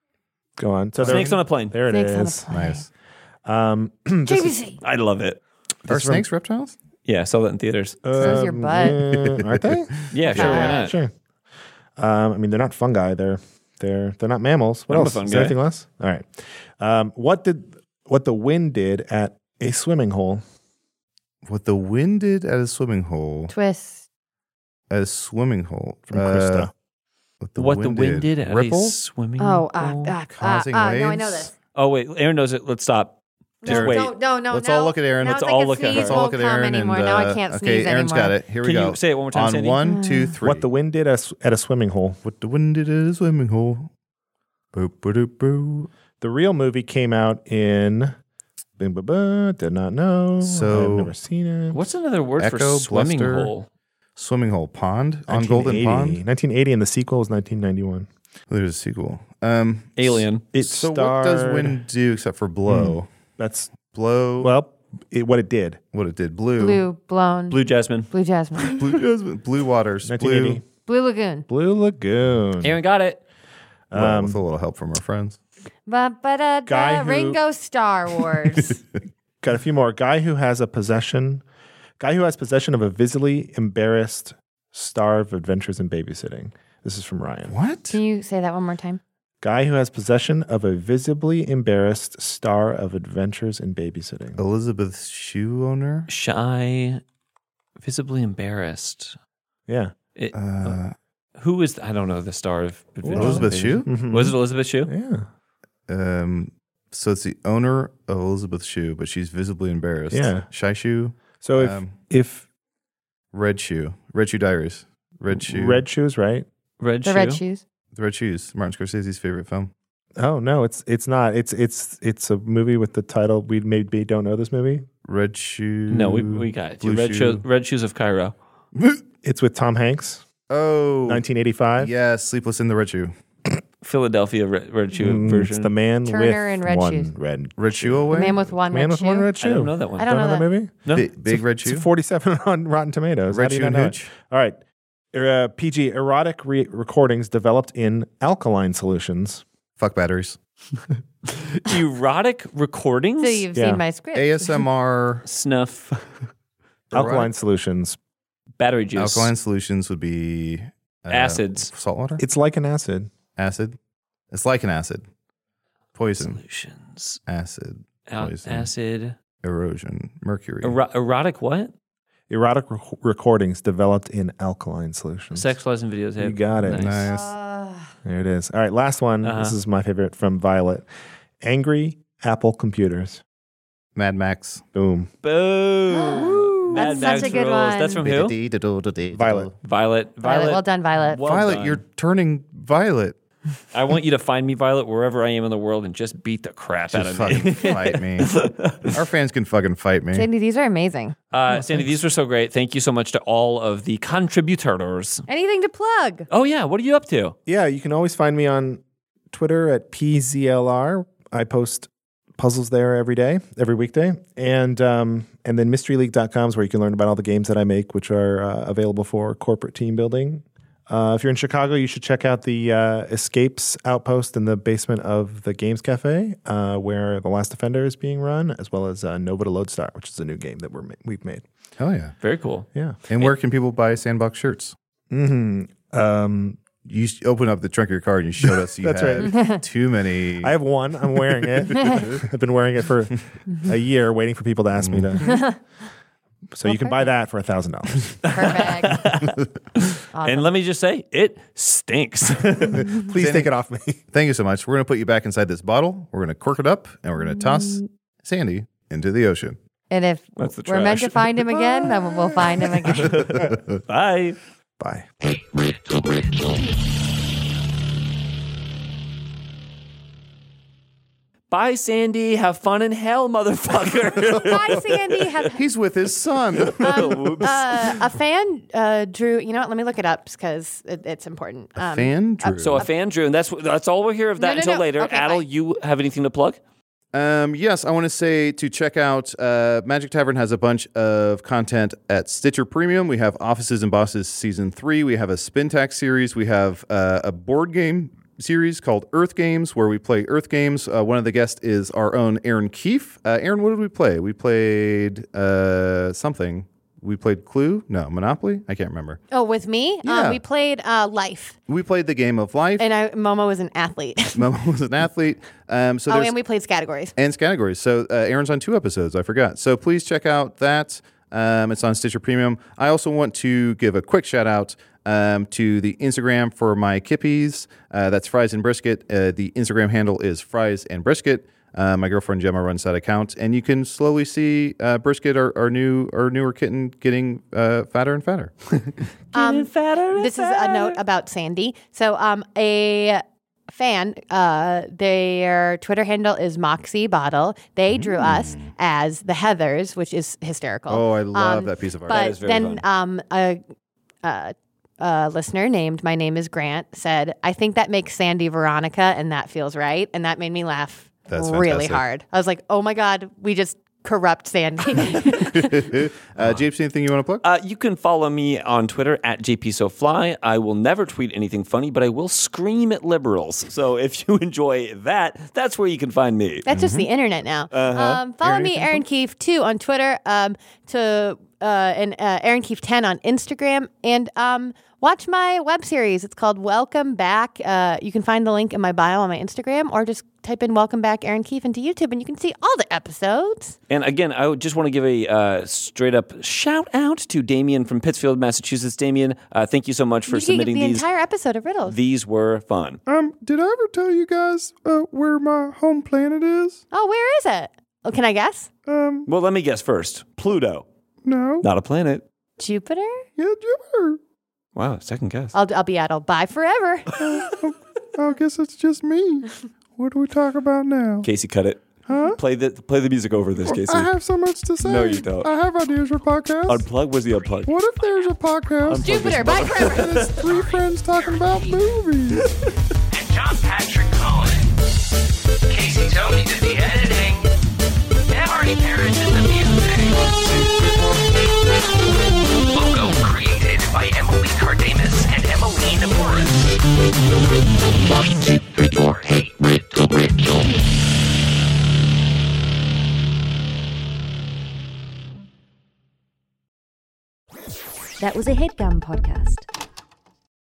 Go on. So there- Snakes on a plane. There it Snakes on a is. plane. Nice. Um this J B is- C. I love it. Are is from- snakes reptiles? Yeah, saw that in theaters. So's your um, butt. uh, aren't they? Yeah, sure. Why Uh, not? Sure. Um, I mean, they're not fungi. They're they're they're not mammals. What I'm a else? Is fungi. there anything less? All right. Um, what did what the wind did at a swimming hole? What the wind did at a swimming hole. Twist. At a swimming hole. From Uh, Krista. What the What wind, the wind did, at Ripple? a swimming Oh, ah, hole? ah, ah, Causing ah, no, I waves? know this. Oh wait, Aaron knows it. Let's stop. Just No, wait. don't, no, no, Let's no. all look at Aaron. Now Let's it's all like a look at her. sneeze Let's all won't look at come Aaron. anymore. And, now I uh, can't okay, sneeze Aaron's anymore. got it. Here we Can go. you say it one more time, On Sandy? one, two, three. What the wind did at, at a swimming hole? What the wind did at a swimming hole. Boop, boop, boop. The real movie came out in. Bing, ba, ba, did not know. So- I've never seen it. What's another word for Echo, swimming bluster. hole? Swimming hole. Pond? On Golden nineteen eighty. Pond? nineteen eighty, and the sequel was nineteen ninety-one. There's a sequel. Um, Alien. It so what does starred- wind do except for blow? That's Blow. well, it, what it did. what it did. Blue. Blue, blown. Blue Jasmine. Blue jasmine. Blue, jasmine, blue waters. nineteen eighty. Blue. Blue lagoon. Blue Lagoon. Aaron got it. Well, Um, with a little help from our friends. Ba, ba, da, Guy da, who- Ringo Star Wars. Got a few more. Guy who has a possession Guy who has possession of a visibly embarrassed star of adventures in babysitting. This is from Ryan. What? Can you say that one more time? Guy who has possession of a visibly embarrassed star of adventures in babysitting. Elizabeth shoe owner? Shy, visibly embarrassed. Yeah. It, Uh, who is, I don't know, the star of Adventures Elizabeth in Shue? Babysitting. Mhm. Was it Elizabeth Shue? Yeah. Um, so it's the owner of Elizabeth Shoe, but she's visibly embarrassed. Yeah. Shy Shoe, So if Um, if Red Shoe, Red Shoe Diaries, Red Shoe, red shoes, right? Red The Shoe? red shoes. The Red Shoes, Martin Scorsese's favorite film. Oh no, it's it's not. It's it's it's a movie with the title we maybe don't know this movie. Red Shoe. No, we, we got it. Blue Red, Shoe. Shoe, red Shoes of Cairo. It's with Tom Hanks, Oh, nineteen eighty-five. yeah, Sleepless in the Red Shoe. Philadelphia Red, red Shoe Mm, version. It's the man Turner with and red one shoes. red. Red Shoe away. The man with one Man red with shoe. one red I shoe. don't know that one. I don't know that that. movie. No. Big, big Red It's Shoe. forty-seven on Rotten Tomatoes. How Red do you Shoe not and know it? Hooch. All right. Uh, P G erotic re- recordings developed in alkaline solutions. Fuck batteries. Erotic recordings? So you've Yeah. seen my script. A S M R. Snuff. Alkaline solutions. Battery juice. Alkaline solutions would be uh, Acids. Salt water. It's like an acid. Acid. It's like an acid. Poison. Solutions. Acid. Al- Poison. acid. Erosion. Mercury. Ero- erotic what? Erotic rec- recordings developed in alkaline solutions. Sexualizing videotape. You got it. Nice. Nice. There it is. All right, last one. Uh-huh. This is my favorite from Violet. Angry Apple computers. Mad Max. Boom. Boom. That's Mad such Max a good rules. one. That's from who? Violet. Violet. Violet. Well done, Violet. Well Violet, done. you're turning violet. I want you to find me, Violet, wherever I am in the world and just beat the crap Just out of me. fucking fight me. Our fans can fucking fight me. Sandy, these are amazing. Uh, Sandy, these were so great. Thank you so much to all of the contributors. Anything to plug? Oh, yeah. What are you up to? Yeah, you can always find me on Twitter at P Z L R. I post puzzles there every day, every weekday. And um, and then mystery league dot com is where you can learn about all the games that I make, which are uh, available for corporate team building. Uh, if you're in Chicago, you should check out the uh, Escapes Outpost in the basement of the Games Cafe, uh, where The Last Defender is being run, as well as uh, Nova to Lodestar, which is a new game that we're ma- we've made. Hell yeah. Very cool. Yeah. And where can people buy Sandbox shirts? Mm-hmm. Um, You s- open up the trunk of your car and you showed us you That's had right. too many. I have one. I'm wearing it. I've been wearing it for a year, waiting for people to ask me to. So you can buy that for a thousand dollars. Perfect. And let me just say, it stinks. Please take it off me. Thank you so much. We're going to put you back inside this bottle. We're going to cork it up and we're going to toss Sandy into the ocean. And if That's the we're meant to trash. find him again, then we'll find him again. Bye. Bye. Bye, Sandy. Have fun in hell, motherfucker. Hi, Sandy. Have, He's with his son. um, uh, a fan uh, drew. You know what? Let me look it up because it, it's important. Um, Fan drew. So a fan drew, and that's that's all we'll hear of that No, no, until no. later. Okay, Adel, fine. you have anything to plug? Um, yes, I want to say to check out uh, Magic Tavern has a bunch of content at Stitcher Premium. We have Offices and Bosses Season three. We have a Spintax series. We have uh, a board game series called Earth Games where we play Earth Games. Uh, one of the guests is our own Aaron Keefe. Uh, Aaron, what did we play? We played uh, something. We played Clue? No, Monopoly? I can't remember. oh, with me, Yeah. um, we played uh, Life, We played the game of life. and I, Momo was an athlete. Momo was an athlete. Um, so oh, there's and we played categories. and categories. So uh, Aaron's on two episodes. I forgot. So please check out that. Um, it's on Stitcher Premium. I also want to give a quick shout out um, to the Instagram for my kippies. Uh, that's Fries and Brisket. Uh, the Instagram handle is Fries and Brisket. Uh, my girlfriend Gemma runs that account, and you can slowly see uh, Brisket, our, our new, our newer kitten, getting uh, fatter and fatter. Um, this is a note about Sandy. So, um, a fan, uh, their Twitter handle is Moxie Bottle. They drew us as the Heathers, which is hysterical. Oh, I love Um, that piece of art. But That is very then, fun. um, a, a, a listener named My Name is Grant said, "I think that makes Sandy Veronica, and that feels right," and that made me laugh That's really fantastic. hard. I was like, "Oh my god, we just corrupt Sandy." uh, Japes, anything you want to plug? Uh, you can follow me on Twitter at J P SoFly. I will never tweet anything funny, but I will scream at liberals. So if you enjoy that, that's where you can find me. That's just the internet now. Uh-huh. Um, follow Aaron, me, anything Aaron Keefe, too, on Twitter um, to uh, and uh, Aaron Keefe ten on Instagram, and um, watch my web series. It's called Welcome Back. Uh, you can find the link in my bio on my Instagram, or just type in Welcome Back Aaron Keefe into YouTube, and you can see all the episodes. And again, I would just want to give a uh, straight up shout out to Damien from Pittsfield, Massachusetts. Damien, uh, thank you so much for you submitting the these. entire episode of riddles. These were fun. Um, did I ever tell you guys uh, where my home planet is? Oh, where is it? Oh, can I guess? Um, Well, let me guess first. Pluto. no. Not a planet. Jupiter? Yeah, Jupiter. Wow, second guess. I'll I'll be at. I'll bye forever. I guess it's just me. What do we talk about now? Casey, cut it. Huh? Play the play the music over this, Casey. I have so much to say. No, you don't. I have ideas for podcasts. Unplug was the unplug. What if there's a podcast? Jupiter, bye forever. and it's three friends talking about movies? And John Patrick Cohen. Casey Tony did the editing. And Marty Parrish did the music. Logo created by Emily Cardamus and Emmeline Morris. Hey, Riddle, Riddle. That was a HeadGum podcast.